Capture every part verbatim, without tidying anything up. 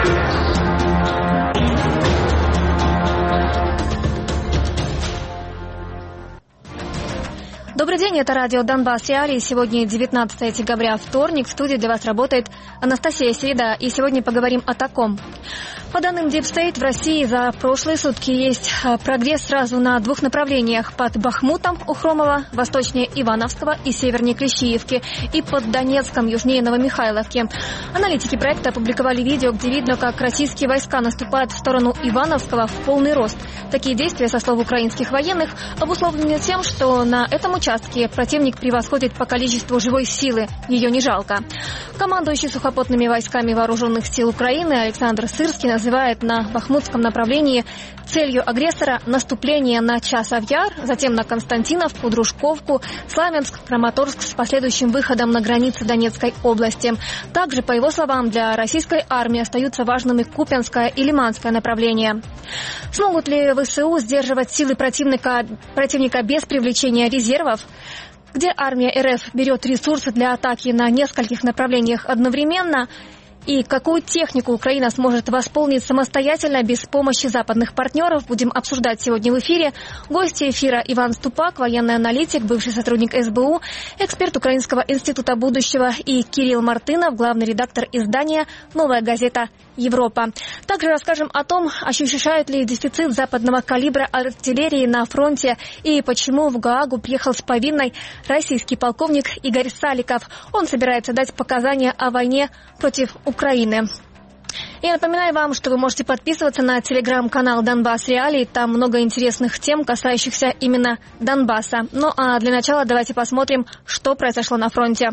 Добрый день, это радио Донбасс Реалии. Сегодня девятнадцатое декабря, вторник. В студии для вас работает Анастасия Середа. И сегодня поговорим о таком. По данным Deep State, в России за прошлые сутки есть прогресс сразу на двух направлениях. Под Бахмутом у Хромова, восточнее Ивановского и севернее Клещеевки, и под Донецком, южнее Новомихайловки. Аналитики проекта опубликовали видео, где видно, как российские войска наступают в сторону Ивановского в полный рост. Такие действия, со слов украинских военных, обусловлены тем, что на этом участке противник превосходит по количеству живой силы. Ее не жалко. Командующий сухопутными войсками вооруженных сил Украины Александр Сырский называет на бахмутском направлении целью агрессора наступление на Часов-Яр, затем на Константиновку, Дружковку, Славянск, Краматорск с последующим выходом на границы Донецкой области. Также, по его словам, для российской армии остаются важными Купянское и Лиманское направления. Смогут ли ВСУ сдерживать силы противника, противника без привлечения резервов? Где армия РФ берет ресурсы для атаки на нескольких направлениях одновременно? И какую технику Украина сможет восполнить самостоятельно без помощи западных партнеров, будем обсуждать сегодня в эфире. Гости эфира Иван Ступак, военный аналитик, бывший сотрудник эс бэ у, эксперт Украинского института будущего, и Кирилл Мартынов, главный редактор издания «Новая газета Европа». Также расскажем о том, ощущают ли дефицит западного калибра артиллерии на фронте и почему в Гаагу приехал с повинной российский полковник Игорь Саликов. Он собирается дать показания о войне против Украины. Я напоминаю вам, что вы можете подписываться на телеграм-канал Донбасс Реалии. Там много интересных тем, касающихся именно Донбасса. Ну а для начала давайте посмотрим, что произошло на фронте.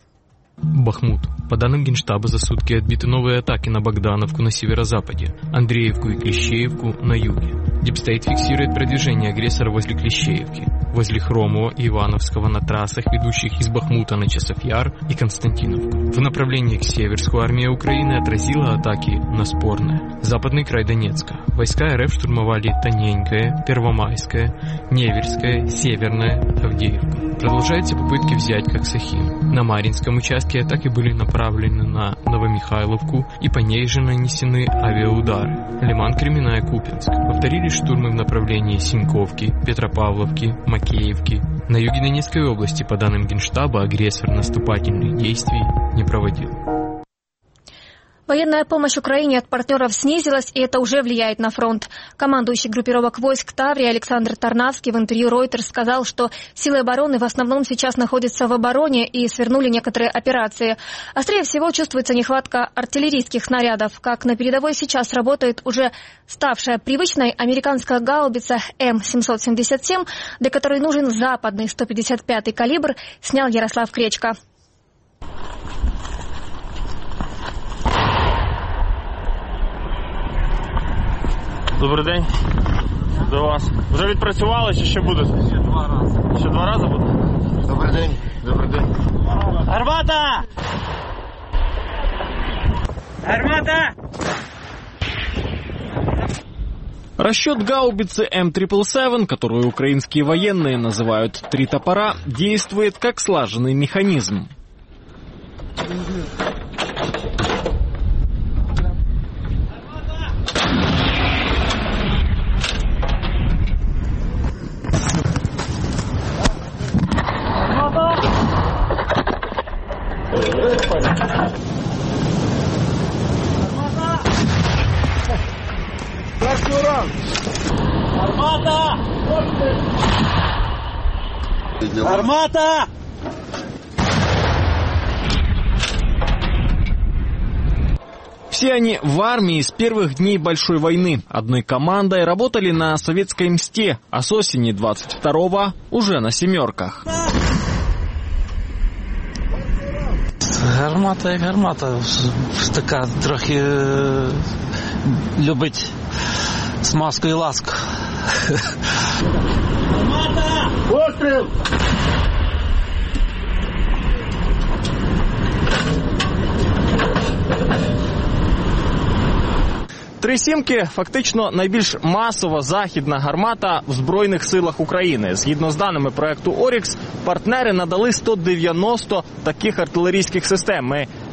Бахмут. По данным Генштаба, за сутки отбиты новые атаки на Богдановку на северо-западе, Андреевку и Клещеевку на юге. Дипстейт фиксирует продвижение агрессора возле Клещеевки, возле Хромова и Ивановского на трассах, ведущих из Бахмута на Часов-Яр и Константиновку. В направлении к Северску армия Украины отразила атаки на Спорное. Западный край Донецка. Войска РФ штурмовали Тоненькое, Первомайское, Неверское, Северное, Авдеевку. Продолжаются попытки взять Коксахим. На Марьинском участке атаки были направлены на Новомихайловку, и по ней же нанесены авиаудары. Лиман, Кременная, Купянск. Повторились штурмы в направлении Синьковки, Петропавловки, Макеевки. На юге Донецкой области, по данным Генштаба, агрессор наступательных действий не проводил. Военная помощь Украине от партнеров снизилась, и это уже влияет на фронт. Командующий группировок войск Таврии Александр Тарнавский в интервью Reuters сказал, что силы обороны в основном сейчас находятся в обороне и свернули некоторые операции. Острее всего чувствуется нехватка артиллерийских снарядов. Как на передовой сейчас работает уже ставшая привычной американская гаубица эм семьсот семьдесят семь, для которой нужен западный сто пятьдесят пятый калибр, снял Ярослав Кречко. Добрий день. До вас. Вже відпрацювали чи ще будуть? Ще два рази. Ще два рази буде? Добрий день. Добрий день. Гармата! Гармата! Расчет гаубицы эм семь семь семь, которую украинские военные называют «три топора», действует как слаженный механизм. Армата! Армата! Все они в армии с первых дней Большой войны. Одной командой работали на советской мсте, а с осени двадцать второго уже на «семерках». Гармата як гармата, така трохи любить смазку і ласку. Гармата! Постріл! Три сімки – фактично найбільш масова західна гармата в Збройних силах України. Згідно з даними проекту «Орікс», партнери надали сто дев'яносто таких артилерійських систем. Ми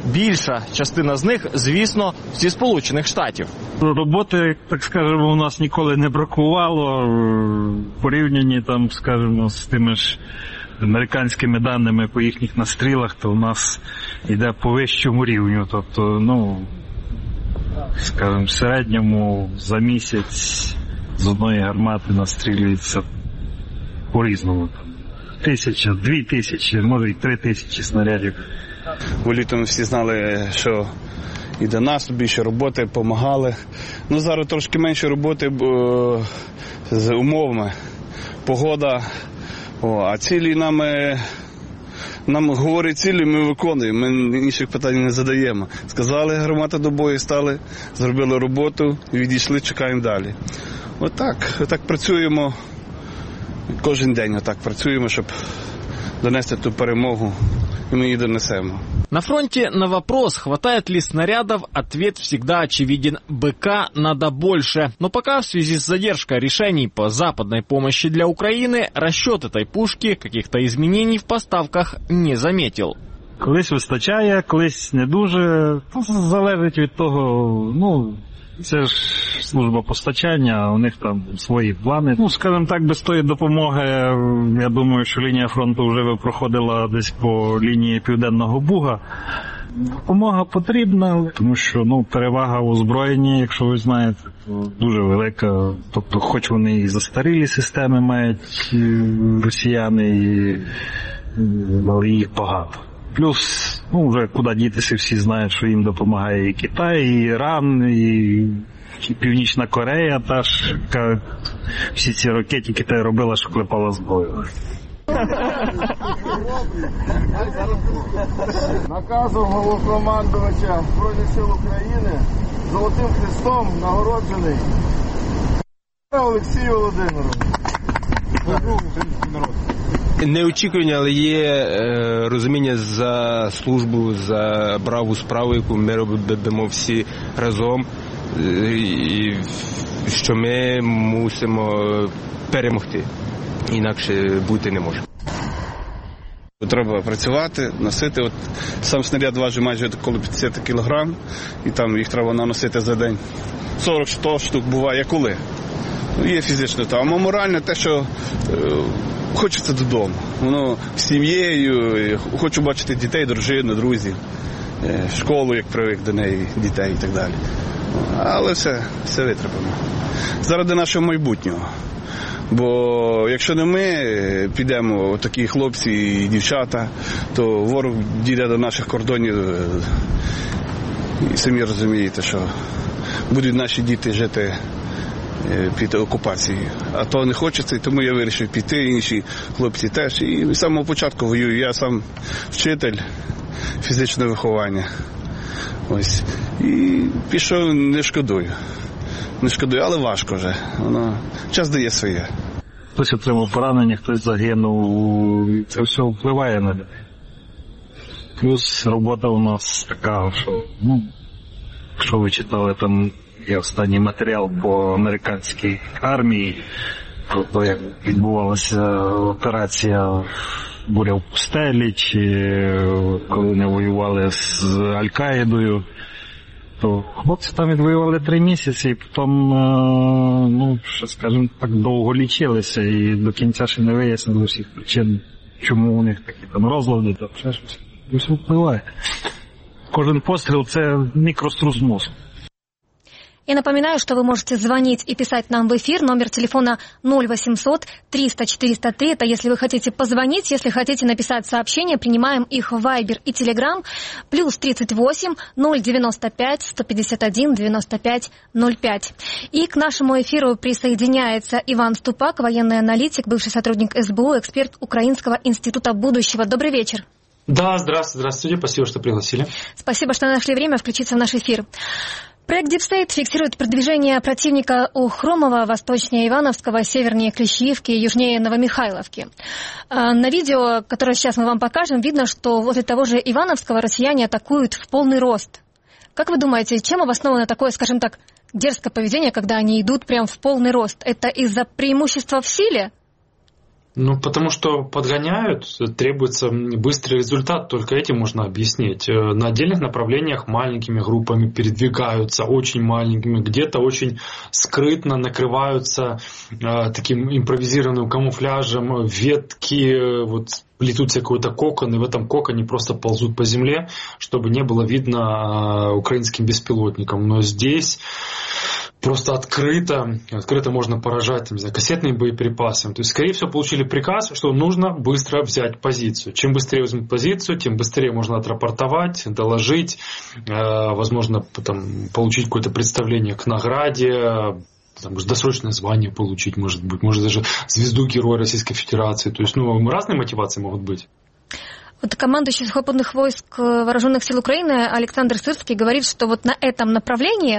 більша частина з них, звісно, зі Сполучених Штатів. Роботи, так скажемо, у нас ніколи не бракувало. В порівнянні, там, скажімо, з тими ж американськими даними по їхніх настрілах, то у нас йде по вищому рівню. Тобто, ну, скажімо, в середньому за місяць з одної гармати настрілюється по-різному. Тисяча, дві тисячі, може й три тисячі снарядів. Бо літом всі знали, що і до нас більше роботи, допомагали. Ну, зараз трошки менше роботи, бо з умовами. Погода. О, а цілі нам, нам говорять цілі, ми виконуємо, ми інших питань не задаємо. Сказали, гармата до бою стали, зробили роботу, відійшли, чекаємо далі. Отак, отак працюємо, кожен день отак працюємо, щоб донести ту перемогу, и мы ее донесем. На фронте на вопрос, хватает ли снарядов, ответ всегда очевиден: БК надо больше. Но пока в связи с задержкой решений по западной помощи для Украины, расчет этой пушки каких-то изменений в поставках не заметил. Колись вистачає, колись не дуже. Залежить від того, ну, це ж служба постачання, у них там свої плани. Ну, скажімо так, без тої допомоги, я думаю, що лінія фронту вже би проходила десь по лінії Південного Буга. Допомога потрібна, тому що, ну, перевага в озброєнні, якщо ви знаєте, дуже велика. Тобто, хоч вони і застарілі системи мають росіяни, і, але їх багато. Плюс, ну, вже куди дітися, всі знають, що їм допомагає і Китай, і Іран, і, і Північна Корея, та ж, яка всі ці ракети Китай робила, що клепала зброю. Наказом головнокомандувача Збройних сил України Золотим Хрестом нагороджений Олексій Володимирович. Неочікувані, але є е, розуміння за службу, за браву справу, яку ми робимо всі разом, е, і що ми мусимо перемогти, інакше бути не може. Треба працювати, носити. От сам снаряд важить майже коло п'ятдесят кілограм, і там їх треба наносити за день. сорок штук буває, коли. Є фізично, а морально те, що е, хочеться додому. Воно з сім'єю, хочу бачити дітей, дружину, друзів, е, школу, як привик до неї, дітей і так далі. Але все, все витримано. Заради нашого майбутнього. Бо якщо не ми підемо, такі хлопці і дівчата, то ворог дійде до наших кордонів, і самі розумієте, що будуть наші діти жити під окупацією. А то не хочеться, і тому я вирішив піти, інші хлопці теж. І з самого початку воюю. Я сам вчитель фізичного виховання. Ось. І пішов, не шкодую. Не шкодую, але важко вже. Воно час дає своє. Хтось отримав поранення, хтось загинув. Це все впливає на людей. Плюс робота у нас така, що, ну, якщо ви читали, там є останній матеріал по американській армії, про те, як відбувалася операція «Буря в пустелі», чи коли вони воювали з Аль-Каїдою. То хлопці там відвоювали три місяці, і потім, ну, що, скажімо так, довго лічилися, і до кінця ще не вияснили всіх причин, чому у них такі там розлади, та все щось. І все впливає. Кожен постріл – це мікрострус мозку. Я напоминаю, что вы можете звонить и писать нам в эфир. Номер телефона ноль восемьсот триста четыреста три. Это если вы хотите позвонить, если хотите написать сообщение, принимаем их в Viber и Telegram. Плюс тридцать восемь ноль девяносто пять сто пятьдесят один девяносто пять ноль пять. И к нашему эфиру присоединяется Иван Ступак, военный аналитик, бывший сотрудник эс бэ у, эксперт Украинского института будущего. Добрый вечер. Да, здравствуйте, здравствуйте. Спасибо, что пригласили. Спасибо, что нашли время включиться в наш эфир. Проект Deep State фиксирует продвижение противника у Хромова, восточнее Ивановского, севернее Клещиевки, южнее Новомихайловки. На видео, которое сейчас мы вам покажем, видно, что возле того же Ивановского россияне атакуют в полный рост. Как вы думаете, чем обосновано такое, скажем так, дерзкое поведение, когда они идут прям в полный рост? Это из-за преимущества в силе? Ну, потому что подгоняют, требуется быстрый результат, только этим можно объяснить. На отдельных направлениях маленькими группами передвигаются, очень маленькими, где-то очень скрытно накрываются э, таким импровизированным камуфляжем, ветки, вот плетутся какой-то кокон, и в этом коконе просто ползут по земле, чтобы не было видно э, украинским беспилотникам. Но здесь просто открыто, открыто можно поражать, там, не знаю, кассетными боеприпасами. То есть, скорее всего, получили приказ, что нужно быстро взять позицию. Чем быстрее возьмут позицию, тем быстрее можно отрапортовать, доложить, э, возможно, там, получить какое-то представление к награде, там, досрочное звание получить, может быть, может даже звезду Героя Российской Федерации. То есть, ну, разные мотивации могут быть. Вот командующий сухопутных войск Вооруженных сил Украины Александр Сырский говорит, что вот на этом направлении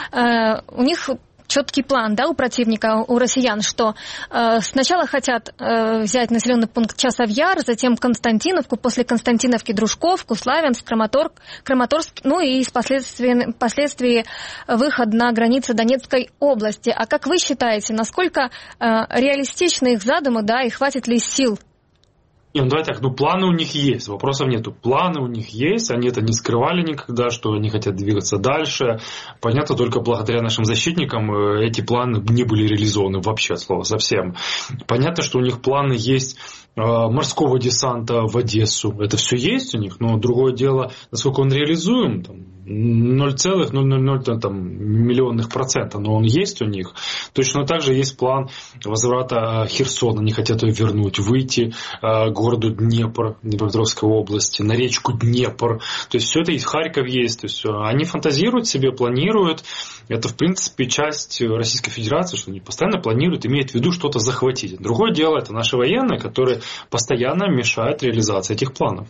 э, у них четкий план, да, у противника, у россиян, что э, сначала хотят э, взять населенный пункт Часов-Яр, затем Константиновку, после Константиновки Дружковку, Славянск, Краматорск, Краматорск, ну и впоследствии, впоследствии выход на границы Донецкой области. А как вы считаете, насколько э, реалистичны их задумы, да, и хватит ли сил? Не, ну давай так, ну планы у них есть, вопросов нету. Планы у них есть, они это не скрывали никогда, что они хотят двигаться дальше. Понятно, только благодаря нашим защитникам эти планы не были реализованы вообще, от слова совсем. Понятно, что у них планы есть э, морского десанта в Одессу. Это все есть у них, но другое дело, насколько он реализуем, там, ноль целых ноль ноль ноль миллионных процента, но он есть у них. Точно так же есть план возврата Херсона, они хотят ее вернуть, выйти к городу Днепр, Днепропетровской области, на речку Днепр. То есть все это есть, Харьков есть. То есть они фантазируют себе, планируют. Это, в принципе, часть Российской Федерации, что они постоянно планируют, имеют в виду что-то захватить. Другое дело, это наши военные, которые постоянно мешают реализации этих планов.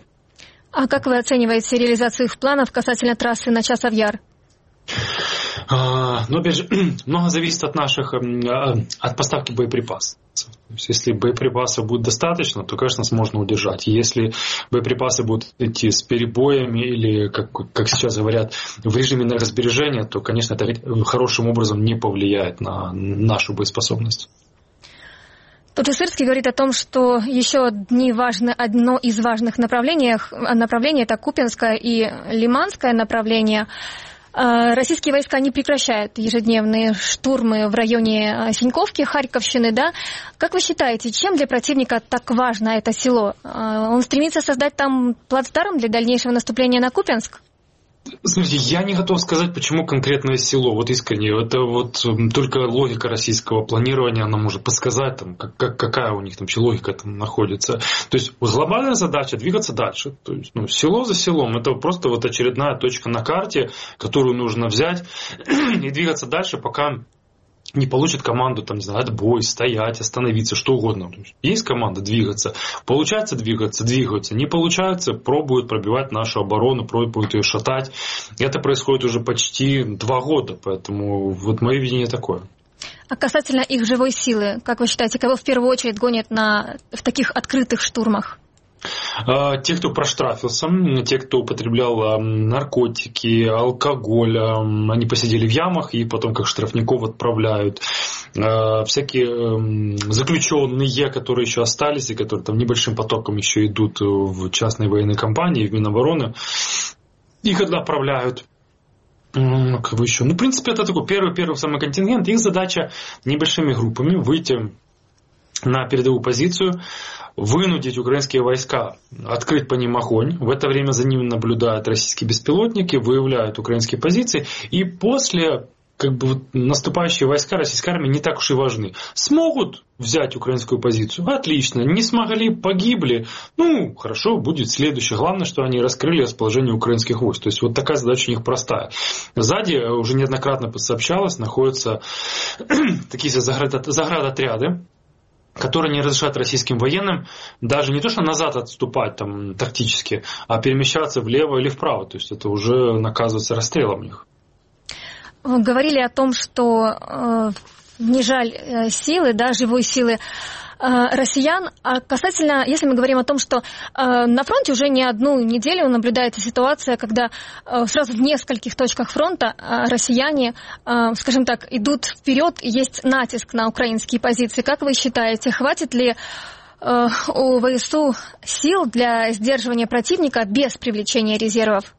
А как вы оцениваете реализацию их планов касательно трассы на Часов-Яр? А, но, опять же, много зависит от наших, от поставки боеприпасов. То есть, если боеприпасов будет достаточно, то, конечно, можно удержать. Если боеприпасы будут идти с перебоями или, как, как сейчас говорят, в режиме энергосбережения, то, конечно, это хорошим образом не повлияет на нашу боеспособность. Тут же Сырский говорит о том, что еще одни важны, одно из важных направлений, направлений это Купянское и Лиманское направление. Российские войска не прекращают ежедневные штурмы в районе Синьковки, Харьковщины, да? Как вы считаете, чем для противника так важно это село? Он стремится создать там плацдарм для дальнейшего наступления на Купянск? Смотрите, я не готов сказать, почему конкретное село, вот искренне. Это вот только логика российского планирования, она может подсказать, там, как, как, какая у них там логика там находится. То есть глобальная задача двигаться дальше. То есть, ну, село за селом, это просто вот очередная точка на карте, которую нужно взять и двигаться дальше, пока не получит команду, там, не знаю, отбой, стоять, остановиться, что угодно. То есть, есть команда двигаться, получается двигаться, двигаются, не получается, пробуют пробивать нашу оборону, пробуют ее шатать. Это происходит уже почти два года, поэтому вот мое видение такое. А касательно их живой силы, как вы считаете, кого в первую очередь гонят на, в таких открытых штурмах? Те, кто проштрафился, те, кто употреблял наркотики, алкоголь, они посидели в ямах и потом как штрафников отправляют. Всякие заключенные, которые еще остались и которые там небольшим потоком еще идут в частные военные компании, в Минобороны, их отправляют. Как бы еще? Ну, в принципе, это такой первый, первый самый контингент. Их задача небольшими группами выйти на передовую позицию, вынудить украинские войска открыть по ним огонь. В это время за ними наблюдают российские беспилотники, выявляют украинские позиции. И после как бы, вот, наступающие войска российской армии не так уж и важны. Смогут взять украинскую позицию? Отлично. Не смогли, погибли. Ну, хорошо, будет следующее. Главное, что они раскрыли расположение украинских войск. То есть, вот такая задача у них простая. Сзади, уже неоднократно сообщалось, находятся такие заградотряды, которые не разрешают российским военным даже не то, что назад отступать там, тактически, а перемещаться влево или вправо. То есть это уже наказывается расстрелом их. Вы говорили о том, что э, не жаль э, силы, да, живой силы э, россиян. А касательно, если мы говорим о том, что э, на фронте уже не одну неделю наблюдается ситуация, когда э, сразу в нескольких точках фронта э, россияне, э, скажем так, идут вперед, и есть натиск на украинские позиции. Как вы считаете, хватит ли э, у ВСУ сил для сдерживания противника без привлечения резервов?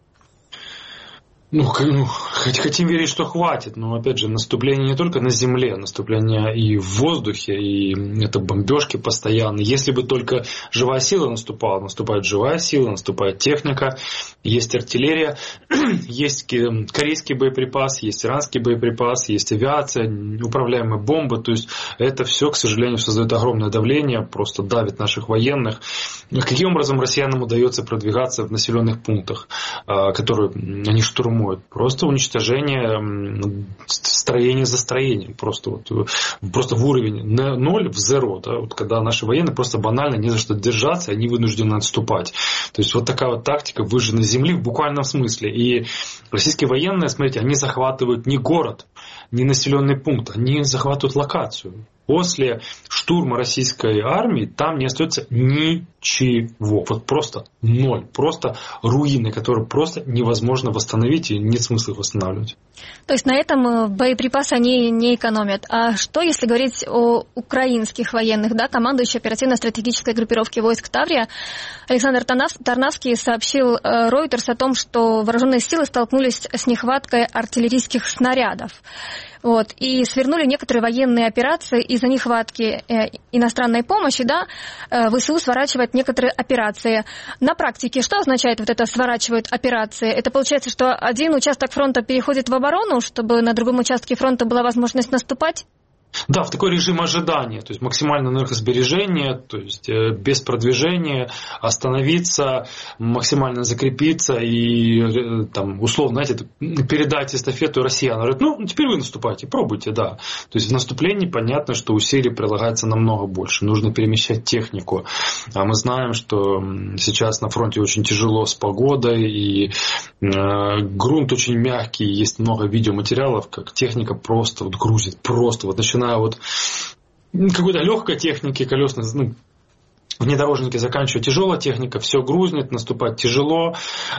Ну, ну, хотим верить, что хватит, но, опять же, наступление не только на земле, наступление и в воздухе, и это бомбежки постоянные. Если бы только живая сила наступала, наступает живая сила, наступает техника, есть артиллерия, есть корейский боеприпас, есть иранский боеприпас, есть авиация, управляемые бомбы, то есть это все, к сожалению, создает огромное давление, просто давит наших военных. Каким образом россиянам удается продвигаться в населенных пунктах, которые они штурмуют? Просто уничтожение строения за строением. Просто, вот, просто в уровень ноль, в зеро. Да, вот, когда наши военные просто банально не за что держаться, они вынуждены отступать. То есть вот такая вот тактика выжженной земли в буквальном смысле. И российские военные, смотрите, они захватывают не город, не населенный пункт, они захватывают локацию. После штурма российской армии там не остается ничего. Вот просто ноль. Просто руины, которые просто невозможно восстановить и нет смысла их восстанавливать. То есть на этом боеприпасы они не экономят. А что, если говорить о украинских военных? Да, командующий оперативно-стратегической группировки войск Таврия Александр Тарнавский сообщил Reuters о том, что вооруженные силы столкнулись с нехваткой артиллерийских снарядов. Вот, и свернули некоторые военные операции из-за нехватки э, иностранной помощи, да, э, ВСУ сворачивает некоторые операции. На практике что означает вот это сворачивают операции? Это получается, что один участок фронта переходит в оборону, чтобы на другом участке фронта была возможность наступать? Да, в такой режим ожидания, то есть максимальное энергосбережение, то есть без продвижения, остановиться, максимально закрепиться и там, условно, знаете, передать эстафету россиянам. Говорят, ну, теперь вы наступайте, пробуйте, да. То есть в наступлении понятно, что усилий прилагается намного больше, нужно перемещать технику. А мы знаем, что сейчас на фронте очень тяжело с погодой, и э, грунт очень мягкий, есть много видеоматериалов, как техника просто вот грузит, просто вот начинает вот какой-то легкой техники, колесной, ну, внедорожники заканчивая тяжелая техника, все грузнет, наступать тяжело,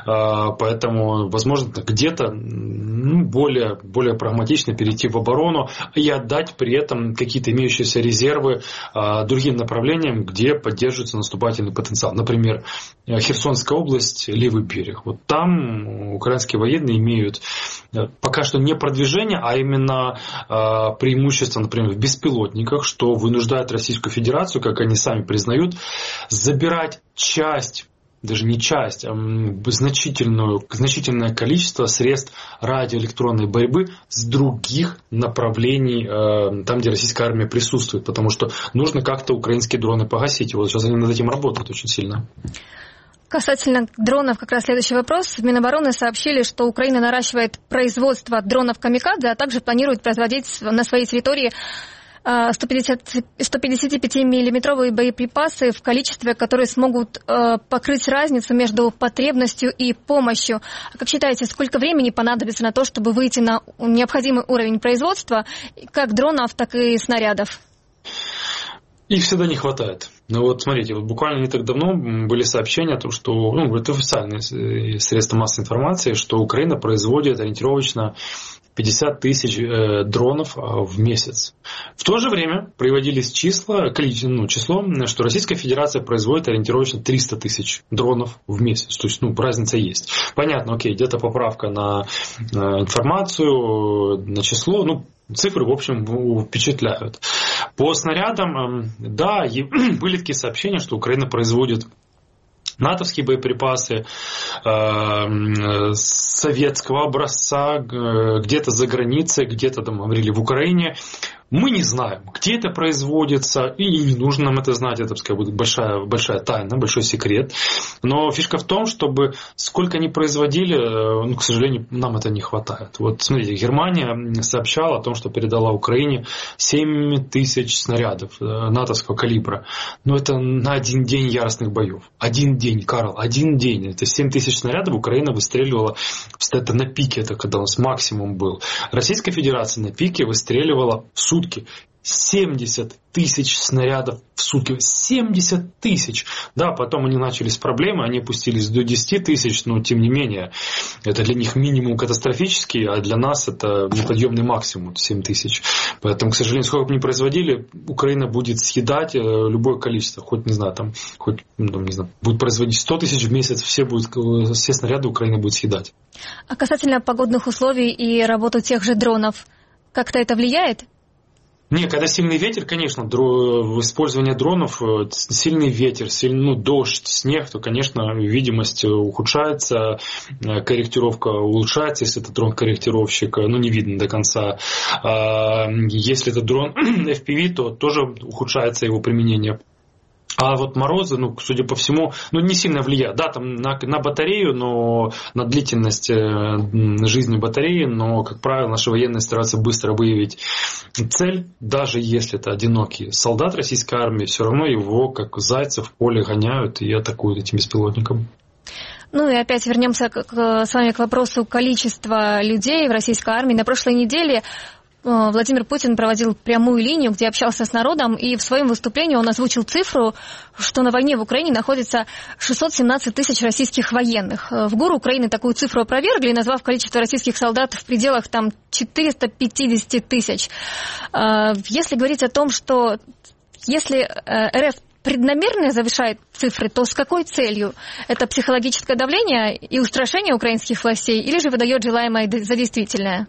поэтому, возможно, где-то ну, более, более прагматично перейти в оборону и отдать при этом какие-то имеющиеся резервы другим направлениям, где поддерживается наступательный потенциал. Например, Херсонская область, левый берег. Вот там украинские военные имеют пока что не продвижение, а именно преимущество, например, в беспилотниках, что вынуждает Российскую Федерацию, как они сами признают, забирать часть, даже не часть, а значительную, значительное количество средств радиоэлектронной борьбы с других направлений, там, где российская армия присутствует, потому что нужно как-то украинские дроны погасить. И вот сейчас они над этим работают очень сильно. Касательно дронов, как раз следующий вопрос. В Минобороны сообщили, что Украина наращивает производство дронов «Камикадзе», а также планирует производить на своей территории сто пятьдесят пять миллиметровые боеприпасы в количестве, которые смогут э, покрыть разницу между потребностью и помощью. А как считаете, сколько времени понадобится на то, чтобы выйти на необходимый уровень производства как дронов, так и снарядов? Их всегда не хватает. Ну вот смотрите, вот буквально не так давно были сообщения о том, что, ну, это официальные средства массовой информации, что Украина производит ориентировочно пятьдесят тысяч э, дронов э, в месяц. В то же время приводились числа, количество, ну, число, что Российская Федерация производит ориентировочно триста тысяч дронов в месяц. То есть, ну, разница есть. Понятно, окей, где-то поправка на, на информацию, на число, ну, цифры, в общем, впечатляют. По снарядам, да, были такие сообщения, что Украина производит натовские боеприпасы э, советского образца, э, где-то за границей, где-то там говорили в Украине. Мы не знаем, где это производится, и не нужно нам это знать, это, так сказать, большая, большая тайна, большой секрет. Но фишка в том, чтобы сколько они производили, ну, к сожалению, нам это не хватает. Вот смотрите, Германия сообщала о том, что передала Украине семь тысяч снарядов натовского калибра. Но это на один день яростных боев. Один день, Карл, один день. Это семь тысяч снарядов Украина выстреливала, это на пике, это когда у нас максимум был. Российская Федерация на пике выстреливала в сутки сутки. семьдесят тысяч снарядов в сутки. семьдесят тысяч. Да, потом они начались проблемы, они опустились до десять тысяч, но тем не менее, это для них минимум катастрофический, а для нас это неподъемный максимум, семь тысяч. Поэтому, к сожалению, сколько бы ни производили, Украина будет съедать любое количество. Хоть, не знаю, там, хоть, ну, не знаю, будет производить сто тысяч в месяц, все, будет, все снаряды Украина будет съедать. А касательно погодных условий и работы тех же дронов, как-то это влияет? Не, когда сильный ветер, конечно, дро... использование дронов, сильный ветер, сильный, ну, дождь, снег, то, конечно, видимость ухудшается, корректировка улучшается, если это дрон-корректировщик, ну, не видно до конца. А если это дрон эф пи ви, то тоже ухудшается его применение. А вот морозы, ну, судя по всему, ну, не сильно влияют. Да, там на, на батарею, но на длительность жизни батареи, но, как правило, наши военные стараются быстро выявить цель. Даже если это одинокий солдат российской армии, все равно его, как зайца, в поле гоняют и атакуют этим беспилотником. Ну и опять вернемся к, к, с вами к вопросу количества людей в российской армии. На прошлой неделе Владимир Путин проводил прямую линию, где общался с народом, и в своем выступлении он озвучил цифру, что на войне в Украине находится шестьсот семнадцать тысяч российских военных. В ГУР Украины такую цифру опровергли, назвав количество российских солдат в пределах там четыреста пятьдесят тысяч. Если говорить о том, что если эр эф преднамеренно завышает цифры, то с какой целью? Это психологическое давление и устрашение украинских властей, или же выдает желаемое за действительное?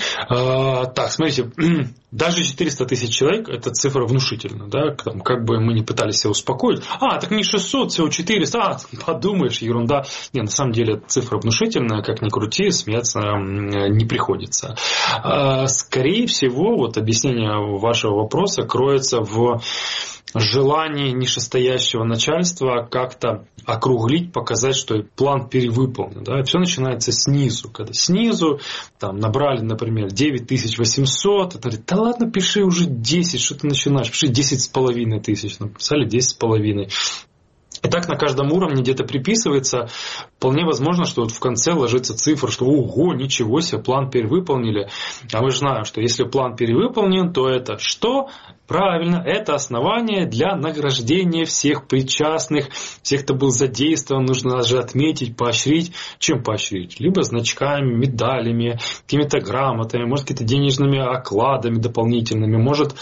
А, так, смотрите, даже четыреста тысяч человек, это цифра внушительна, да, там, как бы мы не пытались себя успокоить, а, так не шестьсот, всего четыреста, а, подумаешь, ерунда. Не, на самом деле цифра внушительная, как ни крути, смеяться не приходится. А, скорее всего, вот объяснение вашего вопроса кроется в желание нижестоящего начальства как-то округлить, показать, что план перевыполнен. Да? Все начинается снизу. Когда снизу там, набрали, например, девять тысяч восемьсот, это говорит, да ладно, пиши уже десять, что ты начинаешь, пиши десять с половиной тысяч. Написали десять с половиной. И так на каждом уровне где-то приписывается. Вполне возможно, что вот в конце ложится цифра, что ого, ничего себе, план перевыполнили. А мы же знаем, что если план перевыполнен, то это что? Правильно, это основание для награждения всех причастных, всех, кто был задействован, нужно даже отметить, поощрить. Чем поощрить? Либо значками, медалями, какими-то грамотами, может, какими-то денежными окладами дополнительными, может,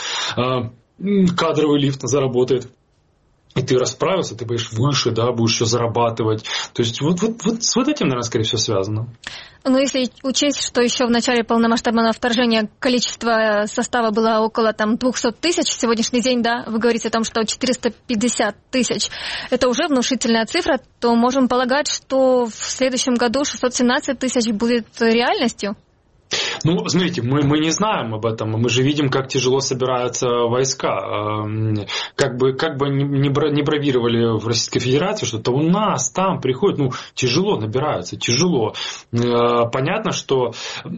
кадровый лифт заработает. И ты расправился, ты будешь выше, да, будешь еще зарабатывать. То есть вот, вот, вот с вот этим, наверное, скорее всего, связано. Ну, если учесть, что еще в начале полномасштабного вторжения количество состава было около там, двести тысяч, в сегодняшний день, да, вы говорите о том, что четыреста пятьдесят тысяч, это уже внушительная цифра, то можем полагать, что в следующем году шестьсот семнадцать тысяч будет реальностью? Ну, смотрите, мы, мы не знаем об этом, мы же видим, как тяжело собираются войска. Как бы, как бы не бравировали в Российской Федерации, что-то у нас там приходит, ну, тяжело набираются, тяжело. Понятно, что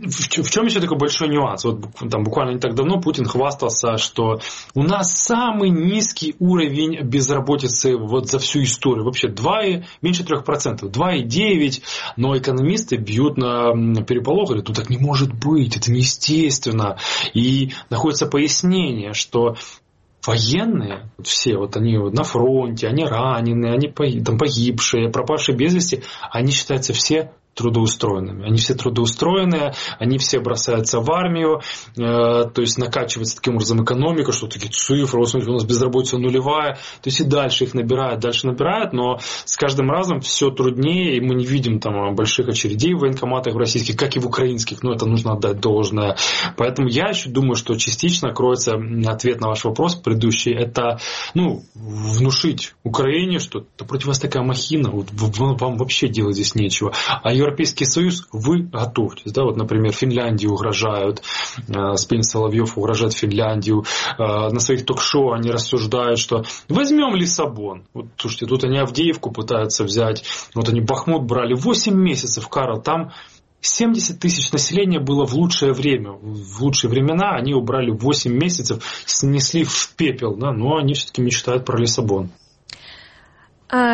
в чем еще такой большой нюанс? Вот там буквально не так давно Путин хвастался, что у нас самый низкий уровень безработицы вот за всю историю. Вообще два, меньше трех процентов, два и девять, но экономисты бьют на переполох, говорят, ну так не может быть, это неестественно. И находится пояснение, что военные, все, вот они на фронте, они раненые, они там погибшие, пропавшие без вести, они считаются все трудоустроенными. Они все трудоустроенные, они все бросаются в армию, э, то есть накачивается таким образом экономика, что такие цифры, вот смотрите, у нас безработица нулевая, то есть и дальше их набирают, дальше набирают, но с каждым разом все труднее, и мы не видим там больших очередей в военкоматах в российских, как и в украинских, но это нужно отдать должное. Поэтому я еще думаю, что частично кроется ответ на ваш вопрос предыдущий, это ну, внушить Украине, что да против вас такая махина, вот, вам вообще делать здесь нечего. А Европейский Союз, вы готовьтесь. Да? Вот, например, Финляндии угрожают, Спин Соловьев угрожает Финляндию. На своих ток-шоу они рассуждают, что возьмем Лиссабон. Вот, слушайте, тут они Авдеевку пытаются взять. Вот они Бахмут брали восемь месяцев, Карл, там семьдесят тысяч населения было в лучшее время. В лучшие времена они убрали восемь месяцев, снесли в пепел. Да? Но они все-таки мечтают про Лиссабон. А...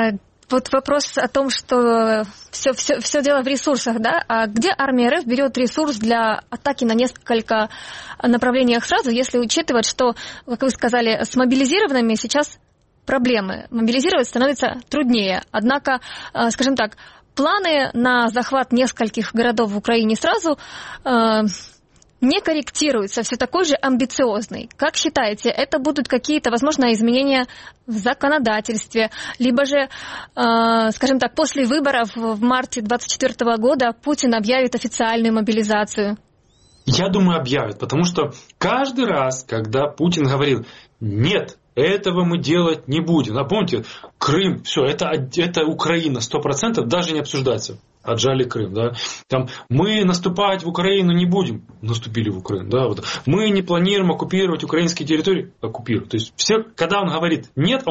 вот вопрос о том, что все, все, все дело в ресурсах, да? А где армия РФ берет ресурс для атаки на несколько направлениях сразу, если учитывать, что, как вы сказали, с мобилизированными сейчас проблемы. Мобилизировать становится труднее. Однако, скажем так, планы на захват нескольких городов в Украине сразу э, не корректируются, все такой же амбициозный. Как считаете, это будут какие-то, возможно, изменения в законодательстве, либо же, э, скажем так, после выборов в марте двадцать четвёртого года Путин объявит официальную мобилизацию? Я думаю, объявит, потому что каждый раз, когда Путин говорил «нет», этого мы делать не будем. Напомните, Крым, все, это, это Украина, сто процентов, даже не обсуждается. Отжали Крым, да. Там, мы наступать в Украину не будем. Наступили в Украину, да. Вот. Мы не планируем оккупировать украинские территории. Оккупируют. То есть, все, когда он говорит нет,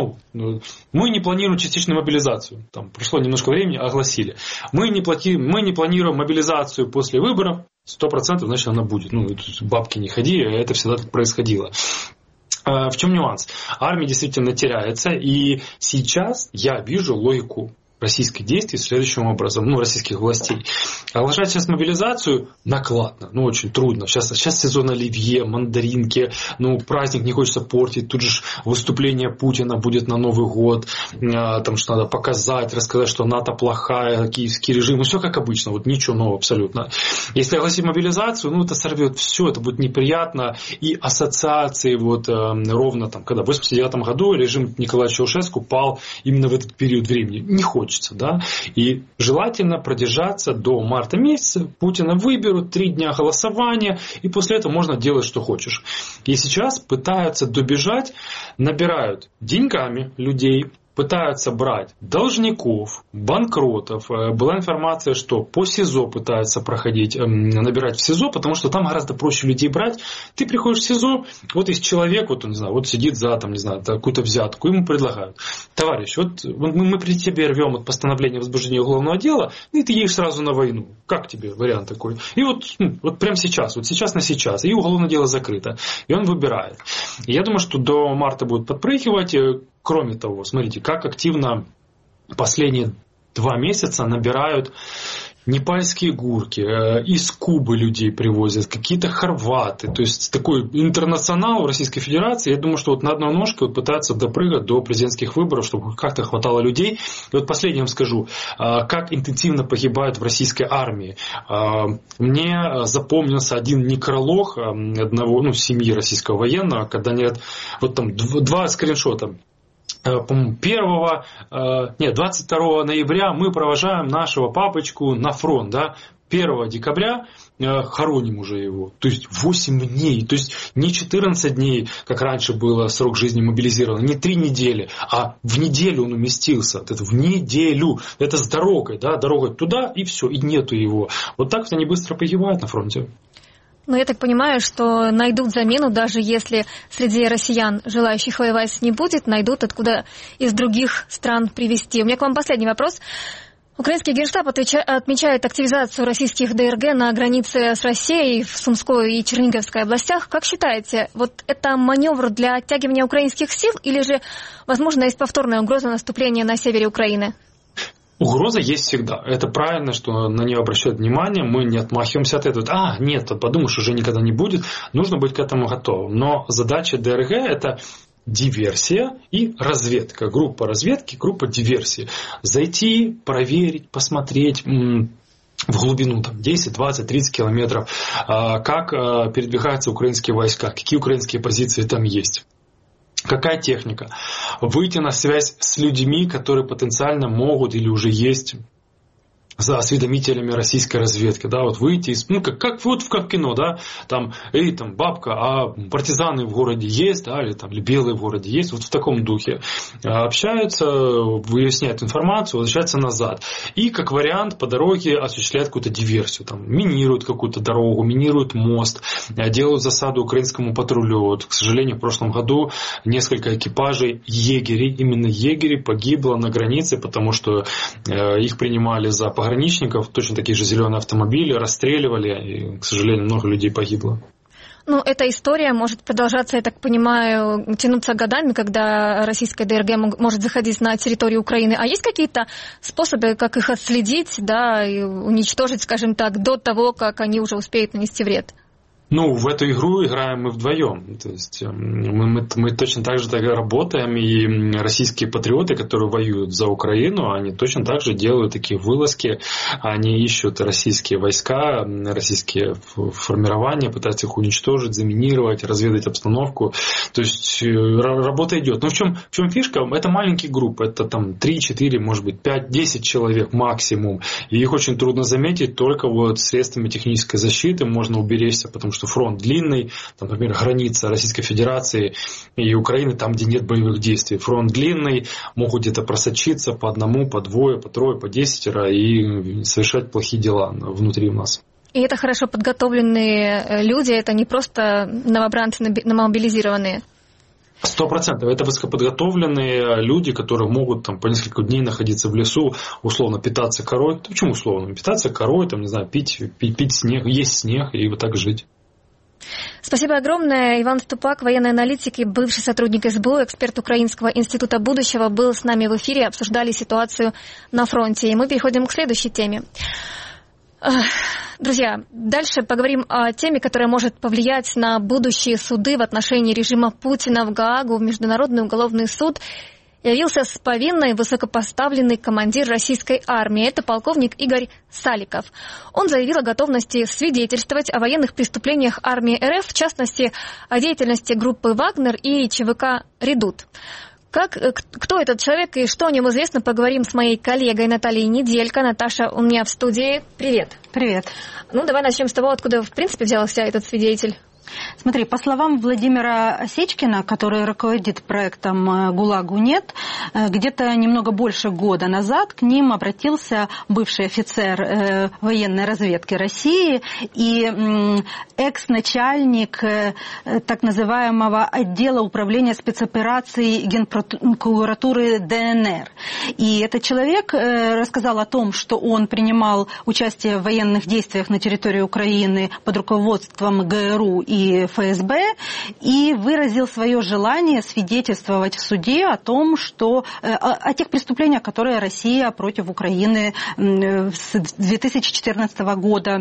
мы не планируем частичную мобилизацию. Там прошло немножко времени, огласили. Мы не, плати, мы не планируем мобилизацию после выборов. Сто процентов, значит, она будет. Ну, бабки не ходи, это всегда так происходило. В чем нюанс? Армия действительно теряется, и сейчас я вижу логику российских действий следующим образом, ну, российских властей. Оглашать сейчас мобилизацию накладно, ну, очень трудно. Сейчас, сейчас сезон оливье, мандаринки, ну, праздник не хочется портить. Тут же выступление Путина будет на Новый год, там что надо показать, рассказать, что НАТО плохая, киевский режим, ну, все как обычно, вот ничего нового абсолютно. Если огласить мобилизацию, ну, это сорвет все, это будет неприятно, и ассоциации вот ровно там, когда в восемьдесят девятом году режим Николая Чаушеску пал именно в этот период времени. Не хочется. Да? И желательно продержаться до марта месяца. Путина выберут, три дня голосования, и после этого можно делать, что хочешь. И сейчас пытаются добежать, набирают деньгами людей, пытаются брать должников, банкротов. Была информация, что по СИЗО пытаются проходить, набирать в СИЗО, потому что там гораздо проще людей брать. Ты приходишь в СИЗО, вот есть человек, вот он, не знаю, вот сидит за там, не знаю, какую-то взятку, ему предлагают: товарищ, вот мы при тебе рвем от постановления возбуждения уголовного дела, и ты едешь сразу на войну. Как тебе вариант такой? И вот, вот прямо сейчас, вот сейчас на сейчас, и уголовное дело закрыто. И он выбирает. И я думаю, что до марта будут подпрыгивать. Кроме того, смотрите, как активно последние два месяца набирают непальские гурки, из Кубы людей привозят, какие-то хорваты. То есть такой интернационал в Российской Федерации. Я думаю, что вот на одной ножке вот пытаются допрыгать до президентских выборов, чтобы как-то хватало людей. И вот последнее вам скажу, как интенсивно погибают в российской армии. Мне запомнился один некролог одного, ну, семьи российского военного, когда нет, вот там два скриншота. По-моему, первого, нет, двадцать второго ноября мы провожаем нашего папочку на фронт, да, первого декабря хороним уже его, то есть восемь дней, то есть не четырнадцать дней, как раньше было срок жизни мобилизирован, не три недели, а в неделю он уместился, это в неделю, это с дорогой, да, дорогой туда и все, и нету его. Вот так вот они быстро погибают на фронте. Но я так понимаю, что найдут замену, даже если среди россиян желающих воевать не будет, найдут откуда из других стран привезти. У меня к вам последний вопрос. Украинский Генштаб отмечает активизацию российских ДРГ на границе с Россией в Сумской и Черниговской областях. Как считаете, вот это маневр для оттягивания украинских сил или же, возможно, есть повторная угроза наступления на севере Украины? Угроза есть всегда. Это правильно, что на нее обращают внимание. Мы не отмахиваемся от этого. А, нет, подумаешь, уже никогда не будет. Нужно быть к этому готовым. Но задача ДРГ – это диверсия и разведка. Группа разведки, группа диверсии. Зайти, проверить, посмотреть в глубину там, десять, двадцать, тридцать километров, как передвигаются украинские войска, какие украинские позиции там есть. Какая техника? Выйти на связь с людьми, которые потенциально могут или уже есть за осведомителями российской разведки, да, вот выйти из, ну, как, как вот как в кино, да, там, эй, там, бабка, а партизаны в городе есть, да, или там, или белые в городе есть, вот в таком духе. Общаются, выясняют информацию, возвращаются назад. И, как вариант, по дороге осуществляют какую-то диверсию, там, минируют какую-то дорогу, минируют мост, делают засаду украинскому патрулю. Вот, к сожалению, в прошлом году несколько экипажей егерей, именно егерей, погибло на границе, потому что э, их принимали за пограничников, пограничников, точно такие же зеленые автомобили, расстреливали, и, к сожалению, много людей погибло. Ну, эта история может продолжаться, я так понимаю, тянуться годами, когда российская ДРГ может заходить на территорию Украины. А есть какие-то способы, как их отследить, да, и уничтожить, скажем так, до того, как они уже успеют нанести вред? Ну, в эту игру играем мы вдвоем. То есть мы, мы, мы точно так же работаем, и российские патриоты, которые воюют за Украину, они точно так же делают такие вылазки, они ищут российские войска, российские формирования, пытаются их уничтожить, заминировать, разведать обстановку. То есть работа идет. Но в чем, в чем фишка? Это маленькие группы, это там три, четыре, может быть, пять, десять человек максимум. И их очень трудно заметить, только вот средствами технической защиты можно уберечься, потому что что фронт длинный, там, например, граница Российской Федерации и Украины, там, где нет боевых действий. Фронт длинный, могут где-то просочиться по одному, по двое, по трое, по десятеро и совершать плохие дела внутри у нас. И это хорошо подготовленные люди, это не просто новобранцы мобилизированные? Сто процентов. Это высокоподготовленные люди, которые могут там, по несколько дней находиться в лесу, условно питаться корой. Да почему условно? Питаться корой, там, не знаю, пить, пить, пить снег, есть снег и вот так жить. Спасибо огромное. Иван Ступак, военный аналитик и бывший сотрудник эс бэ у, эксперт Украинского института будущего, был с нами в эфире, обсуждали ситуацию на фронте. И мы переходим к следующей теме. Друзья, дальше поговорим о теме, которая может повлиять на будущие суды в отношении режима Путина в Гаагу, в Международный уголовный суд. Явился с повинной высокопоставленный командир российской армии. Это полковник Игорь Саликов. Он заявил о готовности свидетельствовать о военных преступлениях армии эр эф, в частности, о деятельности группы «Вагнер» и че вэ ка «Редут». Как, кто этот человек и что о нем известно, поговорим с моей коллегой Натальей Неделько. Наташа у меня в студии. Привет. Привет. Ну, давай начнем с того, откуда, в принципе, взялся этот свидетель. Смотри, по словам Владимира Сечкина, который руководит проектом «ГУЛАГу нет», где-то немного больше года назад к ним обратился бывший офицер военной разведки России и экс-начальник так называемого отдела управления спецопераций Генпрокуратуры дэ эн эр. И этот человек рассказал о том, что он принимал участие в военных действиях на территории Украины под руководством гэ эр у и и эф эс бэ, и выразил свое желание свидетельствовать в суде о том, что о, о тех преступлениях, которые Россия против Украины с две тысячи четырнадцатого года.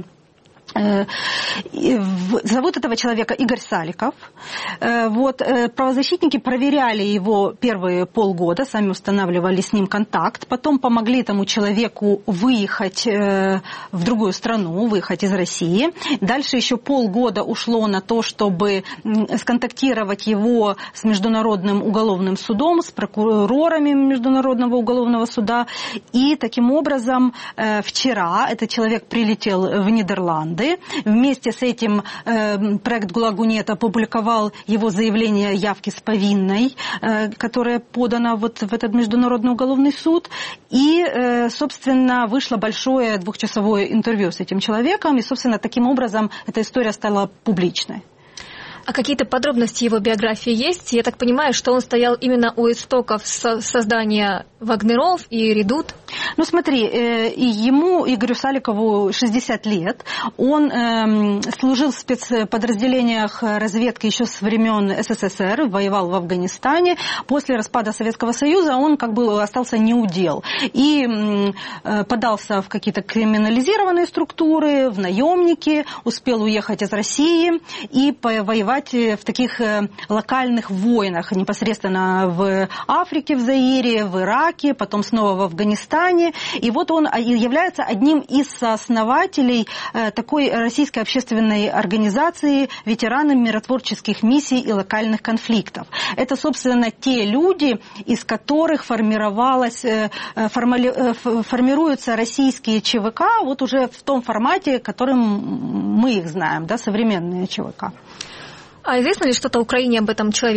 Зовут этого человека Игорь Саликов. Вот, правозащитники проверяли его первые полгода, сами устанавливали с ним контакт, потом помогли этому человеку выехать в другую страну, выехать из России. Дальше еще полгода ушло на то, чтобы сконтактировать его с Международным уголовным судом, с прокурорами Международного уголовного суда. И таким образом вчера этот человек прилетел в Нидерланды. Вместе с этим э, проект «ГУЛАГу нет» опубликовал его заявление явки с повинной, э, которое подано вот в этот Международный уголовный суд. И, э, собственно, вышло большое двухчасовое интервью с этим человеком. И, собственно, таким образом эта история стала публичной. А какие-то подробности его биографии есть? Я так понимаю, что он стоял именно у истоков создания «Вагнеров» и «Редут». Ну смотри, ему, Игорю Саликову, шестьдесят лет. Он э, служил в спецподразделениях разведки еще с времен эс эс эс эр, воевал в Афганистане. После распада Советского Союза он как бы остался неудел. И э, подался в какие-то криминализированные структуры, в наемники, успел уехать из России и воевать в таких локальных войнах, непосредственно в Африке, в Заире, в Ираке, потом снова в Афганистане. И вот он является одним из сооснователей такой российской общественной организации «Ветераны миротворческих миссий и локальных конфликтов». Это, собственно, те люди, из которых формировалось, формали, формируются российские че вэ ка вот уже в том формате, которым мы их знаем, да, современные че вэ ка. А известно ли что-то Украине об этом человеке?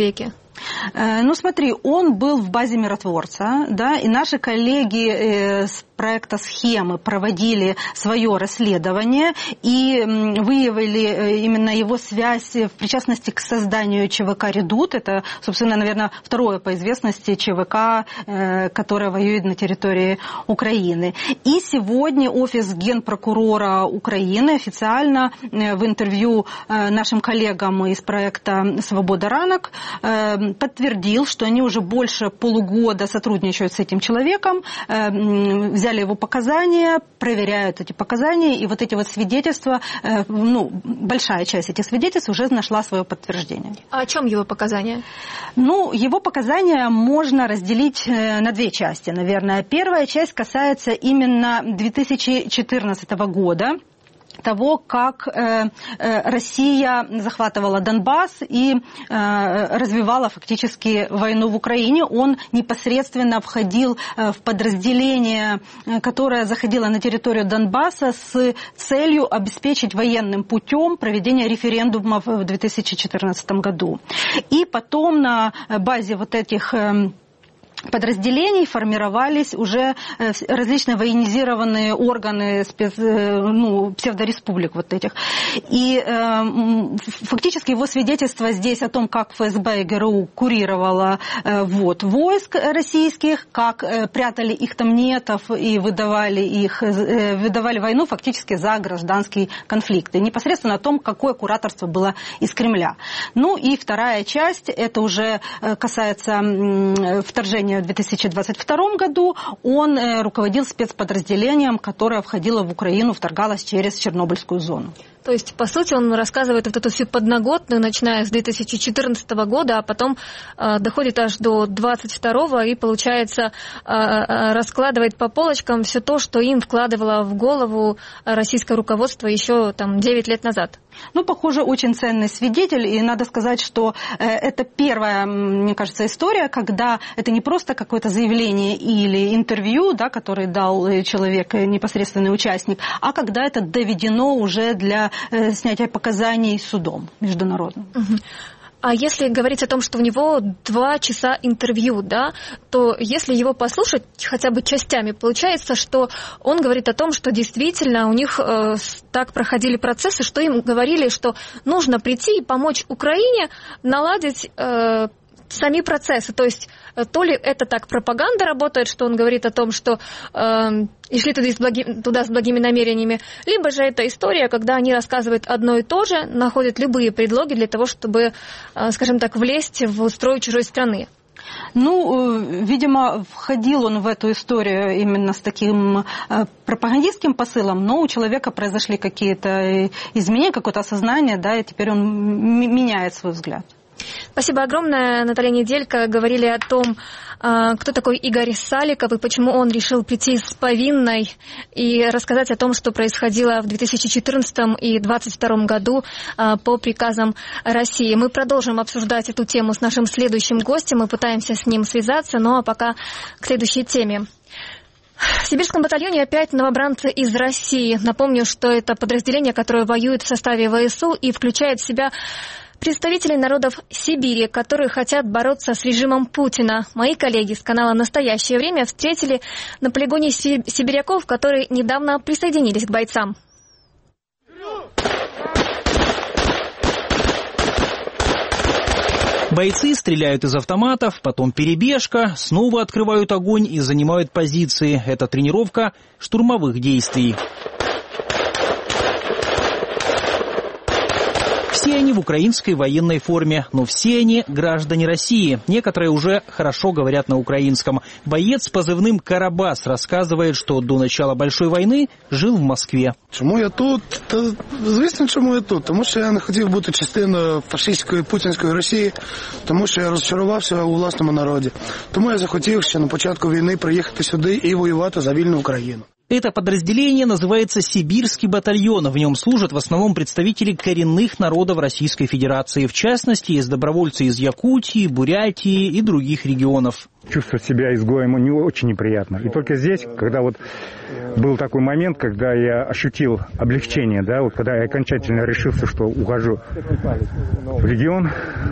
Ну, смотри, он был в базе миротворца, да, и наши коллеги с проекта «Схемы» проводили свое расследование и выявили именно его связь в причастности к созданию ЧВК «Редут». Это, собственно, наверное, второе по известности ЧВК, которое воюет на территории Украины. И сегодня офис генпрокурора Украины официально в интервью нашим коллегам из проекта «Свобода ранок» подтвердил, что они уже больше полугода сотрудничают с этим человеком, взяли его показания, проверяют эти показания, и вот эти вот свидетельства, ну, большая часть этих свидетельств уже нашла свое подтверждение. А о чем его показания? Ну, его показания можно разделить на две части, наверное. Первая часть касается именно две тысячи четырнадцатого года, того, как э, э, Россия захватывала Донбасс и э, развивала фактически войну в Украине. Он непосредственно входил э, в подразделение, э, которое заходило на территорию Донбасса с целью обеспечить военным путем проведение референдумов в две тысячи четырнадцатом году. И потом на базе вот этих э, подразделений формировались уже различные военизированные органы спец, ну, псевдореспублик вот этих. И э, фактически его свидетельство здесь о том, как ФСБ и ГРУ курировала э, ввод войск российских, как э, прятали их тамнетов и выдавали, их, э, выдавали войну фактически за гражданский конфликт. И непосредственно о том, какое кураторство было из Кремля. Ну и вторая часть, это уже касается э, вторжения в две тысячи двадцать втором году. Он э, руководил спецподразделением, которое входило в Украину, вторгалось через Чернобыльскую зону. То есть, по сути, он рассказывает вот эту всю подноготную, начиная с две тысячи четырнадцатого года, а потом э, доходит аж до двадцать второго и, получается, э, раскладывает по полочкам все то, что им вкладывало в голову российское руководство еще там девять лет назад. Ну, похоже, очень ценный свидетель, и надо сказать, что э, это первая, мне кажется, история, когда это не просто какое-то заявление или интервью, да, которое дал человек, непосредственный участник, а когда это доведено уже для э, снятия показаний судом международным. Угу. А если говорить о том, что у него два часа интервью, да, то если его послушать хотя бы частями, получается, что он говорит о том, что действительно у них э, так проходили процессы, что им говорили, что нужно прийти и помочь Украине наладить э, сами процессы. То есть то ли это так пропаганда работает, что он говорит о том, что э, и шли туда с, благи, туда с благими намерениями, либо же это история, когда они рассказывают одно и то же, находят любые предлоги для того, чтобы, э, скажем так, влезть в строй чужой страны. Ну, видимо, входил он в эту историю именно с таким пропагандистским посылом, но у человека произошли какие-то изменения, какое-то осознание, да, и теперь он меняет свой взгляд. Спасибо огромное, Наталья Неделько. Говорили о том, кто такой Игорь Саликов и почему он решил прийти с повинной и рассказать о том, что происходило в две тысячи четырнадцатом и две тысячи двадцать втором году по приказам России. Мы продолжим обсуждать эту тему с нашим следующим гостем. Мы пытаемся с ним связаться, ну а пока к следующей теме. В Сибирском батальоне опять новобранцы из России. Напомню, что это подразделение, которое воюет в составе ВСУ и включает в себя представителей народов Сибири, которые хотят бороться с режимом Путина. Мои коллеги с канала «Настоящее время» встретили на полигоне сибиряков, которые недавно присоединились к бойцам. Бойцы стреляют из автоматов, потом перебежка, снова открывают огонь и занимают позиции. Это тренировка штурмовых действий. Все они в украинской военной форме, но все они граждане России. Некоторые уже хорошо говорят на украинском. Боец с позывным «Карабас» рассказывает, что до начала Большой войны жил в Москве. Чому я тут? Та, звісно, чому я тут? Тому що я не хотів бути частиною фашистської путінської Росії, тому що я розчарувався у власному народі. Тому я захотів ще на початку війни приїхати сюди і воювати за вільну Україну. Это подразделение называется «Сибирский батальон». В нем служат в основном представители коренных народов Российской Федерации. В частности, есть добровольцы из Якутии, Бурятии и других регионов. Чувствовать себя изгоем не очень неприятно. И только здесь, когда вот был такой момент, когда я ощутил облегчение, да, вот когда я окончательно решился, что ухожу в регион,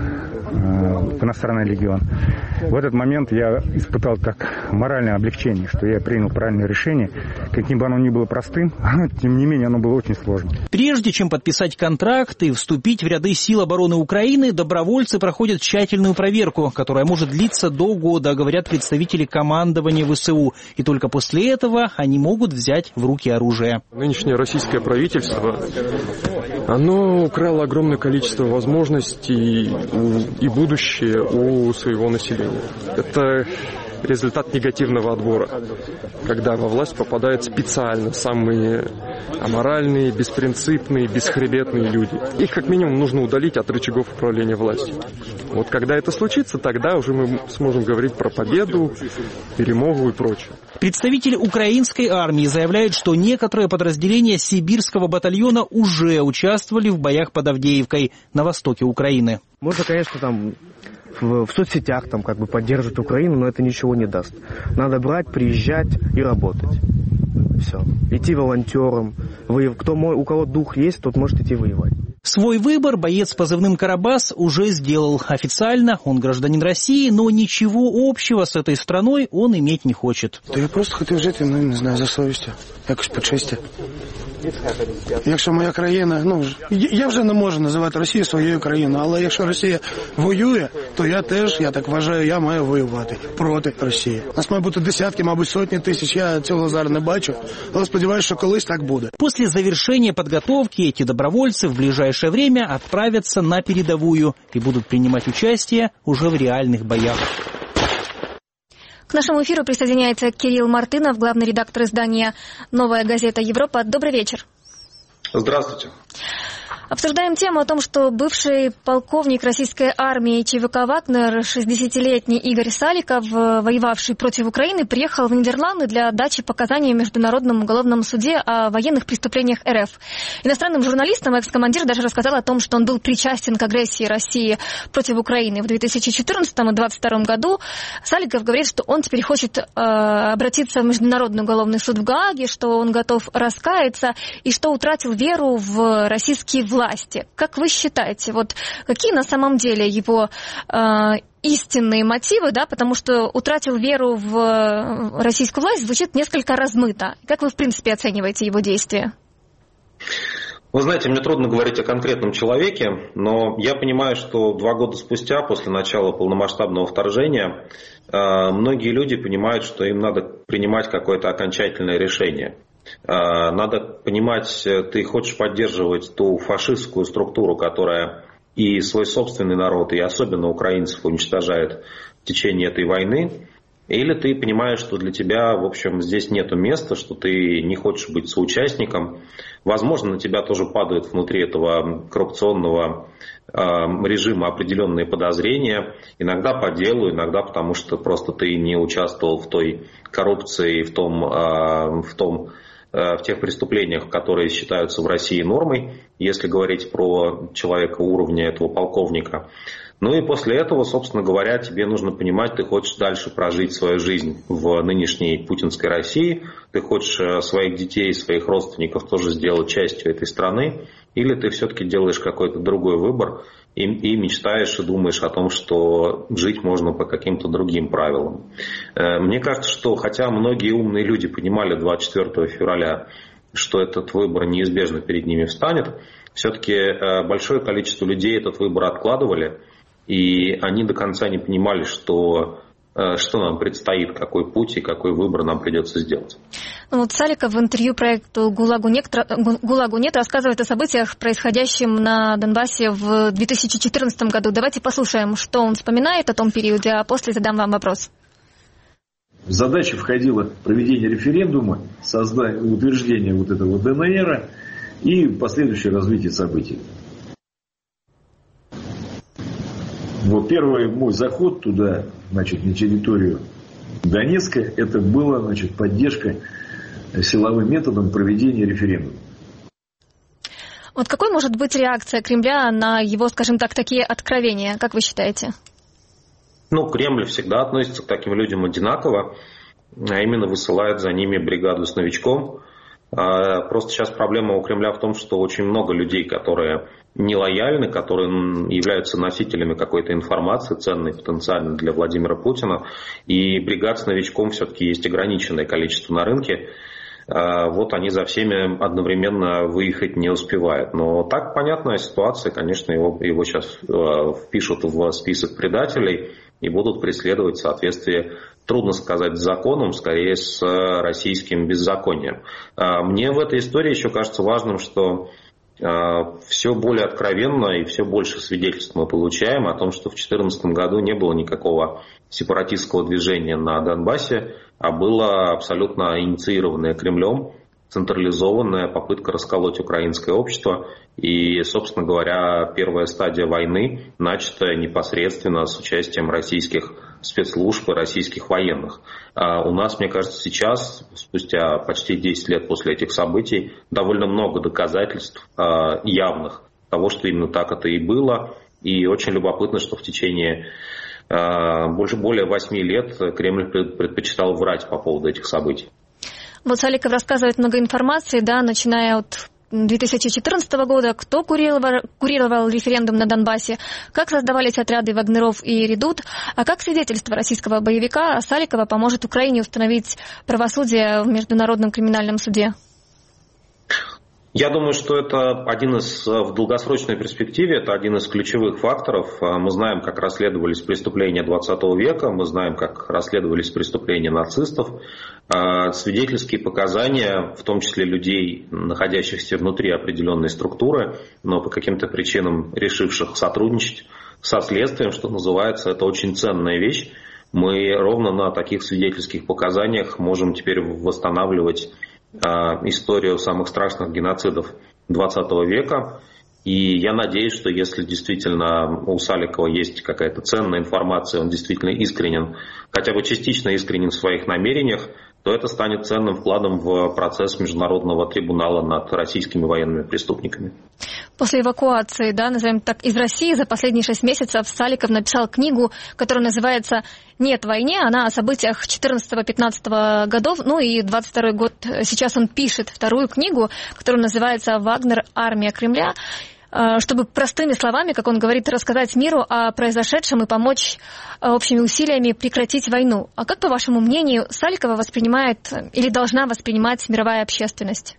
в иностранный легион. В этот момент я испытал как моральное облегчение, что я принял правильное решение. Каким бы оно ни было простым, тем не менее оно было очень сложным. Прежде чем подписать контракт и вступить в ряды сил обороны Украины, добровольцы проходят тщательную проверку, которая может длиться до года, говорят представители командования ВСУ. И только после этого они могут взять в руки оружие. Нынешнее российское правительство, оно украло огромное количество возможностей и будущее у своего населения. Это результат негативного отбора, когда во власть попадают специально самые аморальные, беспринципные, бесхребетные люди. Их как минимум нужно удалить от рычагов управления властью. Вот когда это случится, тогда уже мы сможем говорить про победу, перемогу и прочее. Представители украинской армии заявляют, что некоторые подразделения сибирского батальона уже участвовали в боях под Авдеевкой на востоке Украины. Можно, конечно, там в, в соцсетях там как бы поддерживать Украину, но это ничего не даст. Надо брать, приезжать и работать. Все. Идти волонтером. Вы, кто, у кого дух есть, тот может идти воевать. Свой выбор боец с позывным «Карабас» уже сделал. Официально он гражданин России, но ничего общего с этой страной он иметь не хочет. Да я просто хотів жити, ну, не знаю, за совістю, якось по честі. Якщо моя країна, ну, я вже не можу називати Росію своєю країною, але якщо Росія воює, то я теж, я так вважаю, я маю воювати проти Росії. Нас має бути десятки, мабуть, сотні тисяч, я цього зараз не бачу, але сподіваюся, що колись так буде. После завершения подготовки эти добровольцы в ближайшее время отправятся на передовую и будут принимать участие уже в реальных боях. К нашему эфиру присоединяется Кирилл Мартынов, главный редактор издания «Новая газета Европа». Добрый вечер. Здравствуйте. Обсуждаем тему о том, что бывший полковник российской армии ЧВК «Вагнер», шестидесятилетний Игорь Саликов, воевавший против Украины, приехал в Нидерланды для дачи показаний в Международном уголовном суде о военных преступлениях РФ. Иностранным журналистам экс-командир даже рассказал о том, что он был причастен к агрессии России против Украины в две тысячи четырнадцатом и две тысячи двадцать втором году. Саликов говорит, что он теперь хочет э, обратиться в Международный уголовный суд в Гааге, что он готов раскаяться и что утратил веру в российские власти. Власти. Как вы считаете, вот какие на самом деле его э, истинные мотивы, да, потому что утратил веру в российскую власть звучит несколько размыто. Как вы, в принципе, оцениваете его действия? Вы знаете, мне трудно говорить о конкретном человеке, но я понимаю, что два года спустя, после начала полномасштабного вторжения, э, многие люди понимают, что им надо принимать какое-то окончательное решение. Надо понимать, ты хочешь поддерживать ту фашистскую структуру, которая и свой собственный народ, и особенно украинцев уничтожает в течение этой войны, или ты понимаешь, что для тебя, в общем, здесь нету места, что ты не хочешь быть соучастником. Возможно, на тебя тоже падают внутри этого коррупционного режима определенные подозрения, иногда по делу, иногда потому что просто ты не участвовал в той коррупции, в том, в том, в тех преступлениях, которые считаются в России нормой, если говорить про человека уровня этого полковника. Ну и после этого, собственно говоря, тебе нужно понимать, ты хочешь дальше прожить свою жизнь в нынешней путинской России, ты хочешь своих детей, своих родственников тоже сделать частью этой страны, или ты все-таки делаешь какой-то другой выбор и, и мечтаешь и думаешь о том, что жить можно по каким-то другим правилам. Мне кажется, что хотя многие умные люди понимали двадцать четвёртого февраля, что этот выбор неизбежно перед ними встанет, все-таки большое количество людей этот выбор откладывали, и они до конца не понимали, что, что нам предстоит, какой путь и какой выбор нам придется сделать. Ну, вот Саликов в интервью проекту «ГУЛАГу нет», «ГУЛАГу нет» рассказывает о событиях, происходящем на Донбассе в две тысячи четырнадцатом году. Давайте послушаем, что он вспоминает о том периоде, а после задам вам вопрос. В задачу входило проведение референдума, создание, утверждение вот этого ДНР и последующее развитие событий. Вот первый мой заход туда, значит, на территорию Донецка, это была, значит, поддержка силовым методом проведения референдума. Вот какой может быть реакция Кремля на его, скажем так, такие откровения, как вы считаете? Ну, Кремль всегда относится к таким людям одинаково, а именно высылает за ними бригаду с новичком. Просто сейчас проблема у Кремля в том, что очень много людей, которые нелояльны, которые являются носителями какой-то информации, ценной потенциально для Владимира Путина. И бригад с новичком все-таки есть ограниченное количество на рынке. Вот они за всеми одновременно выехать не успевают. Но так понятная ситуация, конечно, его, его сейчас впишут в список предателей и будут преследовать в соответствии, трудно сказать, с законом, скорее с российским беззаконием. Мне в этой истории еще кажется важным, что все более откровенно и все больше свидетельств мы получаем о том, что в две тысячи четырнадцатом году не было никакого сепаратистского движения на Донбассе, а была абсолютно инициированная Кремлем, централизованная попытка расколоть украинское общество. И, собственно говоря, первая стадия войны начата непосредственно с участием российских спецслужб и российских военных. А у нас, мне кажется, сейчас, спустя почти десять лет после этих событий, довольно много доказательств а, явных того, что именно так это и было. И очень любопытно, что в течение а, больше, более восьми лет Кремль предпочитал врать по поводу этих событий. Вот Саликов рассказывает много информации, да, начиная от две тысячи четырнадцатого года, кто курировал, курировал референдум на Донбассе, как создавались отряды Вагнеров и Редут, а как свидетельство российского боевика Саликова поможет Украине установить правосудие в Международном криминальном суде? Я думаю, что это один из, в долгосрочной перспективе, это один из ключевых факторов. Мы знаем, как расследовались преступления двадцатого века, мы знаем, как расследовались преступления нацистов. Свидетельские показания, в том числе людей, находящихся внутри определенной структуры, но по каким-то причинам решивших сотрудничать со следствием, что называется, это очень ценная вещь. Мы ровно на таких свидетельских показаниях можем теперь восстанавливать историю самых страшных геноцидов двадцатого века. И я надеюсь, что если действительно у Саликова есть какая-то ценная информация, он действительно искренен, хотя бы частично искренен в своих намерениях, то это станет ценным вкладом в процесс международного трибунала над российскими военными преступниками. После эвакуации, да, назовем так, из России за последние шесть месяцев Саликов написал книгу, которая называется «Нет войне». Она о событиях четырнадцатого-пятнадцатого годов, ну и двадцать второй год. Сейчас он пишет вторую книгу, которая называется «Вагнер. Армия Кремля», чтобы простыми словами, как он говорит, рассказать миру о произошедшем и помочь общими усилиями прекратить войну. А как, по вашему мнению, Саликова воспринимает или должна воспринимать мировая общественность?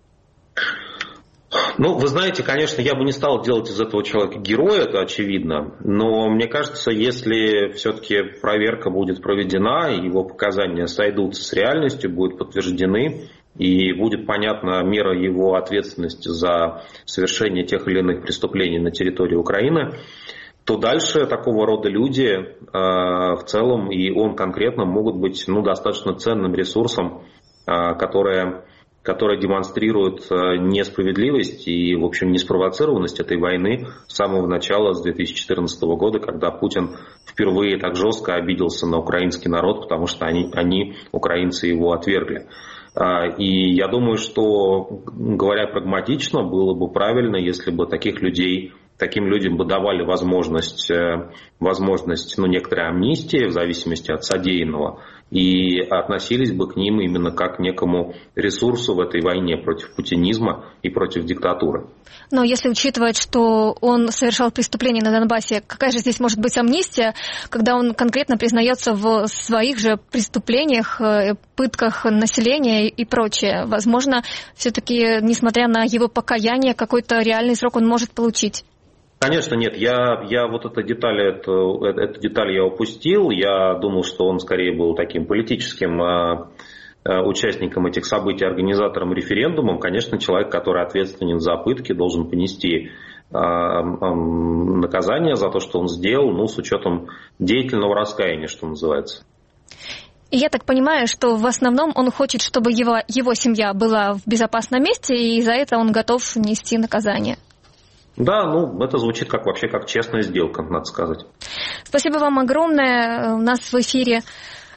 Ну, вы знаете, конечно, я бы не стал делать из этого человека героя, это очевидно, но мне кажется, если все-таки проверка будет проведена, его показания сойдутся с реальностью, будут подтверждены, и будет понятна мера его ответственности за совершение тех или иных преступлений на территории Украины, то дальше такого рода люди э, в целом, и он конкретно, могут быть ну, достаточно ценным ресурсом, э, которые... которые демонстрируют несправедливость и, в общем, неспровоцированность этой войны с самого начала, с две тысячи четырнадцатого года, когда Путин впервые так жестко обиделся на украинский народ, потому что они, они украинцы, его отвергли. И я думаю, что, говоря прагматично, было бы правильно, если бы таких людей, таким людям бы давали возможность, возможность ну, некоторой амнистии в зависимости от содеянного, и относились бы к ним именно как к некому ресурсу в этой войне против путинизма и против диктатуры. Но если учитывать, что он совершал преступление на Донбассе, какая же здесь может быть амнистия, когда он конкретно признается в своих же преступлениях, пытках населения и прочее? Возможно, все-таки, несмотря на его покаяние, какой-то реальный срок он может получить. Конечно, нет. Я, я вот эту деталь, эту, эту деталь я упустил. Я думал, что он скорее был таким политическим э, э, участником этих событий, организатором референдума. Конечно, человек, который ответственен за пытки, должен понести э, э, наказание за то, что он сделал, ну, с учетом деятельного раскаяния, что называется. И я так понимаю, что в основном он хочет, чтобы его, его семья была в безопасном месте, и за это он готов нести наказание. Да, ну, это звучит как вообще как честная сделка, надо сказать. Спасибо вам огромное. У нас в эфире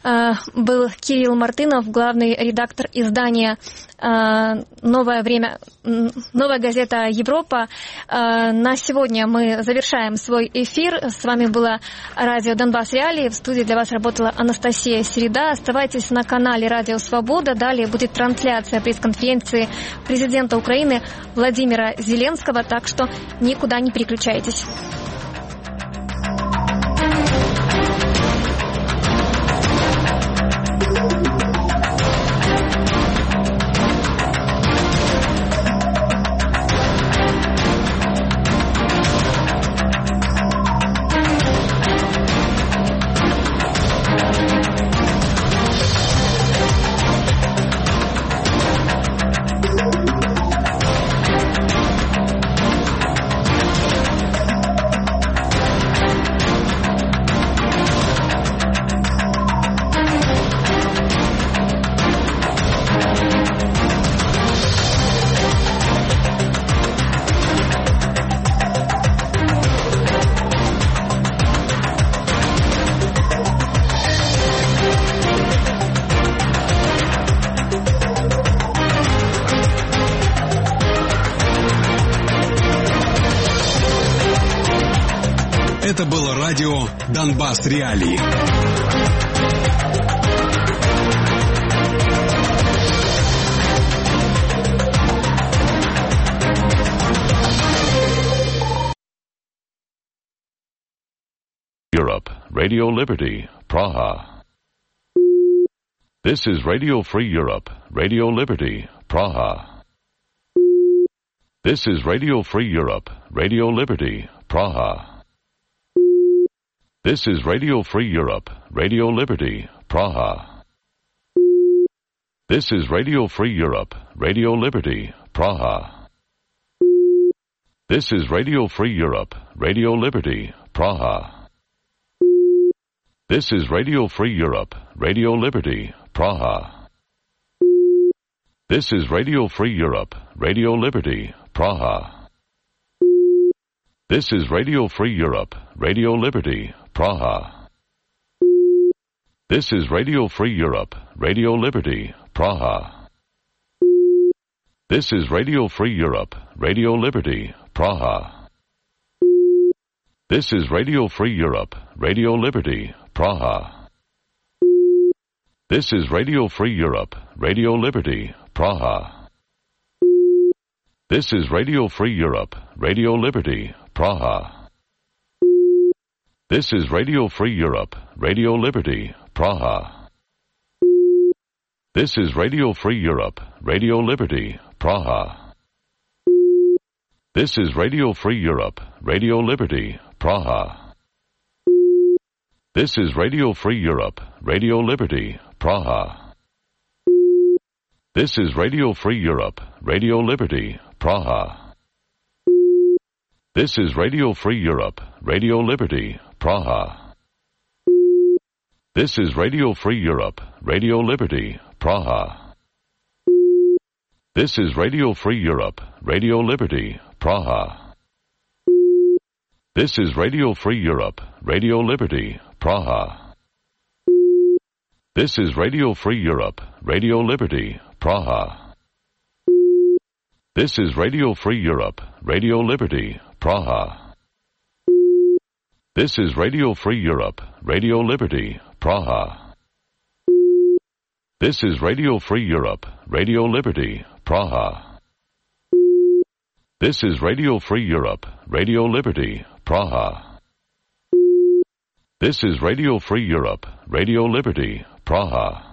был Кирилл Мартынов, главный редактор издания «Новое время», «Новая газета Европа». На сегодня мы завершаем свой эфир. С вами было радио Донбасс Реалии. В студии для вас работала Анастасия Середа. Оставайтесь на канале Радио Свобода. Далее будет трансляция пресс-конференции президента Украины Владимира Зеленского, так что никуда не переключайтесь. Это было радио Донбасс Реалии. Europe, Radio Liberty, Praha. This is Radio Free Europe, Radio Liberty, Praha. This is Radio Free Europe, Radio Liberty, Praha. This is Radio Free Europe, Radio Liberty, Praha. This is Radio Free Europe, Radio Liberty, Praha. This is Radio Free Europe, Radio Liberty, Praha. This is Radio Free Europe, Radio Liberty, Praha. This is Radio Free Europe, Radio Liberty, Praha. This is Radio Free Europe, Radio Liberty, Praha. This is Radio Free Europe, Radio Liberty, Praha. This is Radio Free Europe, Radio Liberty, Praha. This is Radio Free Europe, Radio Liberty, Praha. This is Radio Free Europe, Radio Liberty, Praha. This is Radio Free Europe, Radio Liberty, Praha. This is Radio Free Europe, Radio Liberty, Praha. This is Radio Free Europe, Radio Liberty, Praha. This is Radio Free Europe, Radio Liberty, Praha. This is Radio Free Europe, Radio Liberty, Praha. This is Radio Free Europe, Radio Liberty, Praha. This is Radio Free Europe, Radio Liberty, Praha. This is Radio Free Europe, Radio Liberty, Praha. This is Radio Free Europe, Radio Liberty, Praha. This is Radio Free Europe, Radio Liberty, Praha. This is Radio Free Europe, Radio Liberty, Praha. This is Radio Free Europe, Radio Liberty, Praha. This is Radio Free Europe, Radio Liberty, Praha. This is Radio Free Europe, Radio Liberty, Praha. This is Radio Free Europe, Radio Liberty, Praha. This is Radio Free Europe, Radio Liberty, Praha.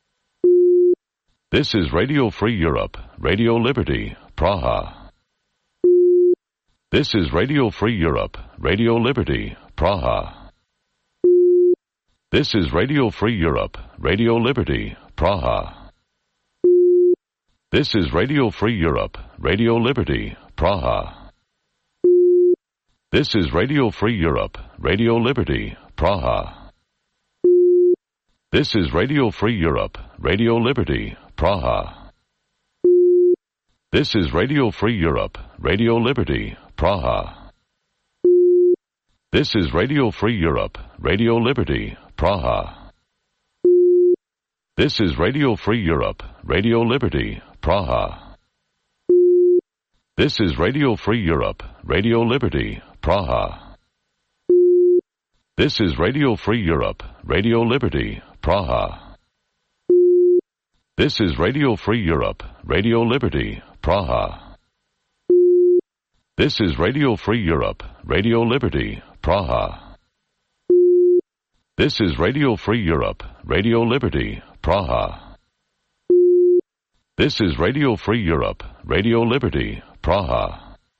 This is Radio Free Europe, Radio Liberty, Praha. This is Radio Free Europe, Radio Liberty, Praha. This is Radio Free Europe, Radio Liberty, Praha. This is Radio Free Europe, Radio Liberty, Praha. This is Radio Free Europe, Radio Liberty, Praha. This is Radio Free Europe, Radio Liberty, Praha. This is Radio Free Europe, Radio Liberty, Praha. This is Radio Free Europe, Radio Liberty, Praha. This is Radio Free Europe, Radio Liberty, Praha. This is Radio Free Europe, Radio Liberty, Praha. This is Radio Free Europe, Radio Liberty, Praha. This is Radio Free Europe, Radio Liberty, Praha. This is Radio Free Europe, Radio Liberty, Praha. This is Radio Free Europe, Radio Liberty, Praha. This is Radio Free Europe, Radio Liberty, Praha.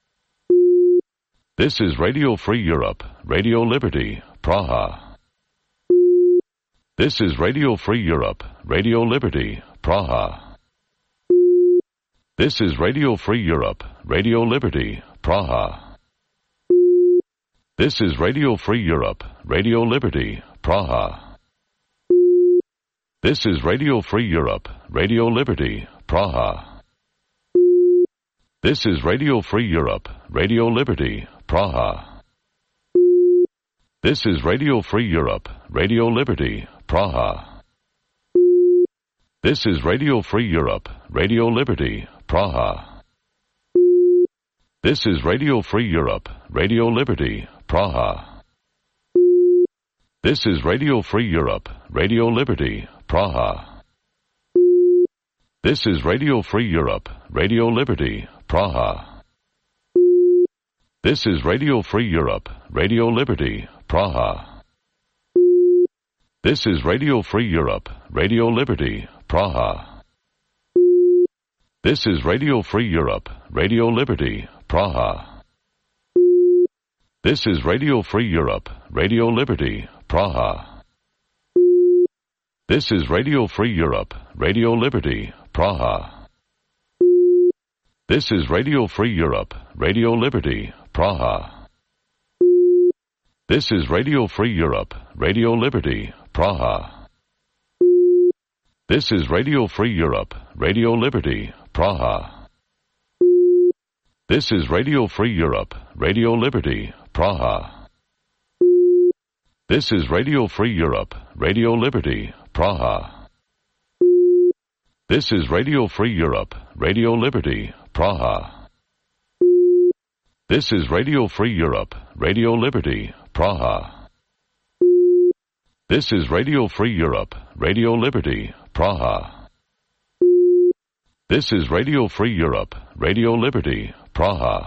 This is Radio Free Europe, Radio Liberty, Praha. This is Radio Free Europe, Radio Liberty, Praha. This is Radio Free Europe, Radio Liberty, Praha. This is Radio Free Europe, Radio Liberty, Praha. This is Radio Free Europe, Radio Liberty, Praha. This is Radio Free Europe, Radio Liberty, Praha. This is Radio Free Europe, Radio Liberty, Praha. This is Radio Free Europe, Radio Liberty, Praha. This is Radio Free Europe, Radio Liberty, Praha. This is Radio Free Europe, Radio Liberty, Praha. This is Radio Free Europe, Radio Liberty, Praha. This is Radio Free Europe, Radio Liberty, Praha. This is Radio Free Europe, Radio Liberty, Praha. This is Radio Free Europe, Radio Liberty, Praha. This is Radio Free Europe, Radio Liberty, Praha. This is Radio Free Europe, Radio Liberty, Praha. This is Radio Free Europe, Radio Liberty, Praha. This is Radio Free Europe, Radio Liberty, Praha. This is Radio Free Europe, Radio Liberty, Praha. This is Radio Free Europe, Radio Liberty, Praha. This is Radio Free Europe, Radio Liberty, Praha. This is Radio Free Europe, Radio Liberty, Praha. This is Radio Free Europe, Radio Liberty, Praha. This is Radio Free Europe, Radio Liberty, Praha. This is Radio Free Europe, Radio Liberty, Praha.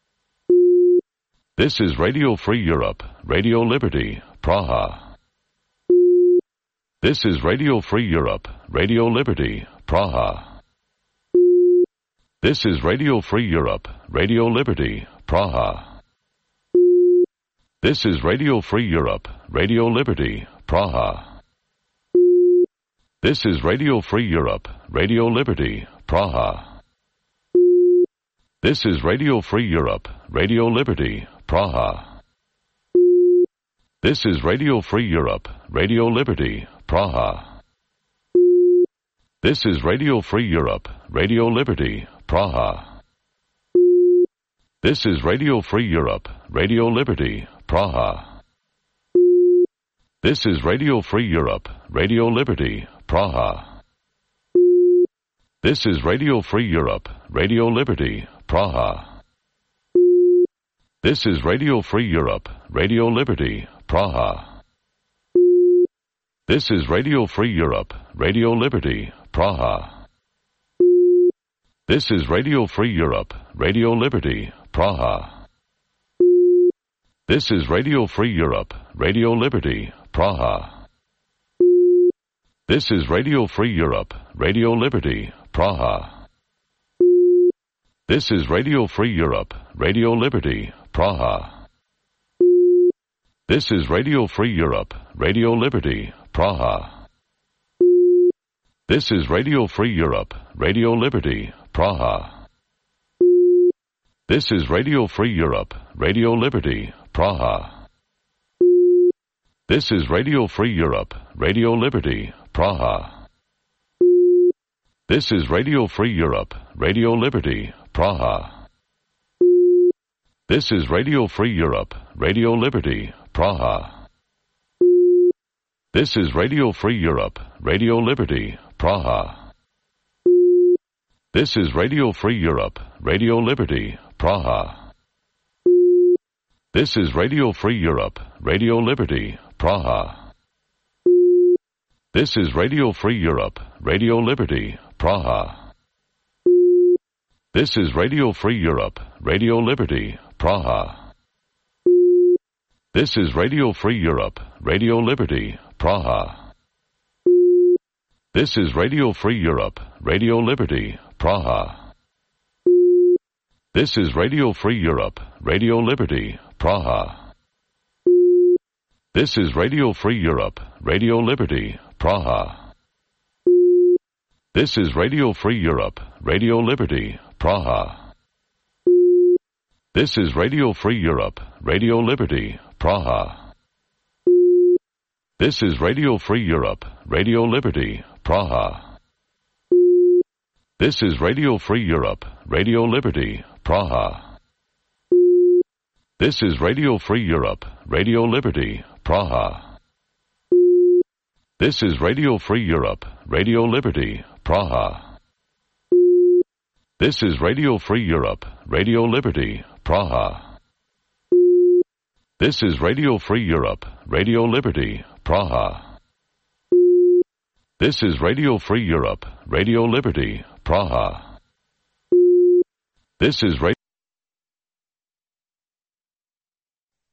This is Radio Free Europe, Radio Liberty, Praha. This is Radio Free Europe, Radio Liberty, Praha. This is Radio Free Europe, Radio Liberty, Praha. This is Radio Free Europe, Radio Liberty, Praha. This is Radio Free Europe, Radio Liberty, Praha. This is Radio Free Europe, Radio Liberty, Praha. This is Radio Free Europe, Radio Liberty, Praha. This is Radio Free Europe, Radio Liberty, Praha. This is Radio Free Europe, Radio Liberty, Praha. This is Radio Free Europe, Radio Liberty, Praha. This is Radio Free Europe, Radio Liberty, Praha. This is Radio Free Europe, Radio Liberty, Praha. This is Radio Free Europe, Radio Liberty, Praha. This is Radio Free Europe, Radio Liberty, Praha. This is Radio Free Europe, Radio Liberty, Praha. This is Radio Free Europe, Radio Liberty, Praha. This is Radio Free Europe, Radio Liberty, Praha. This is Radio Free Europe, Radio Liberty, Praha. This is Radio Free Europe, Radio Liberty, Praha. This is Radio Free Europe, Radio Liberty, Praha. This is Radio Free Europe, Radio Liberty, Praha. This is Radio Free Europe, Radio Liberty, Praha. This is Radio Free Europe, Radio Liberty, Praha. This is Radio Free Europe, Radio Liberty, Praha. This is Radio Free Europe, Radio Liberty, Praha. This is Radio Free Europe, Radio Liberty, Praha. This is Radio Free Europe, Radio Liberty, Praha. This is Radio Free Europe, Radio Liberty, Praha. This is Radio Free Europe, Radio Liberty, Praha. This is Radio Free Europe, Radio Liberty, Praha. This is Radio Free Europe, Radio Liberty, Praha. This is Radio Free Europe, Radio Liberty, Praha. This is Radio Free Europe, Radio Liberty, Praha. This is Radio Free Europe, Radio Liberty, Praha. This is Radio Free Europe, Radio Liberty, Praha. This is Radio Free Europe, Radio Liberty, Praha. This is Radio Free Europe, Radio Liberty, Praha. This is Radio Free Europe, Radio Liberty, Praha. This is Radio Free Europe, Radio Liberty, Praha. This is Radio Free Europe, Radio Liberty, Praha. This is Radio Free Europe, Radio Liberty, Praha. This is Radio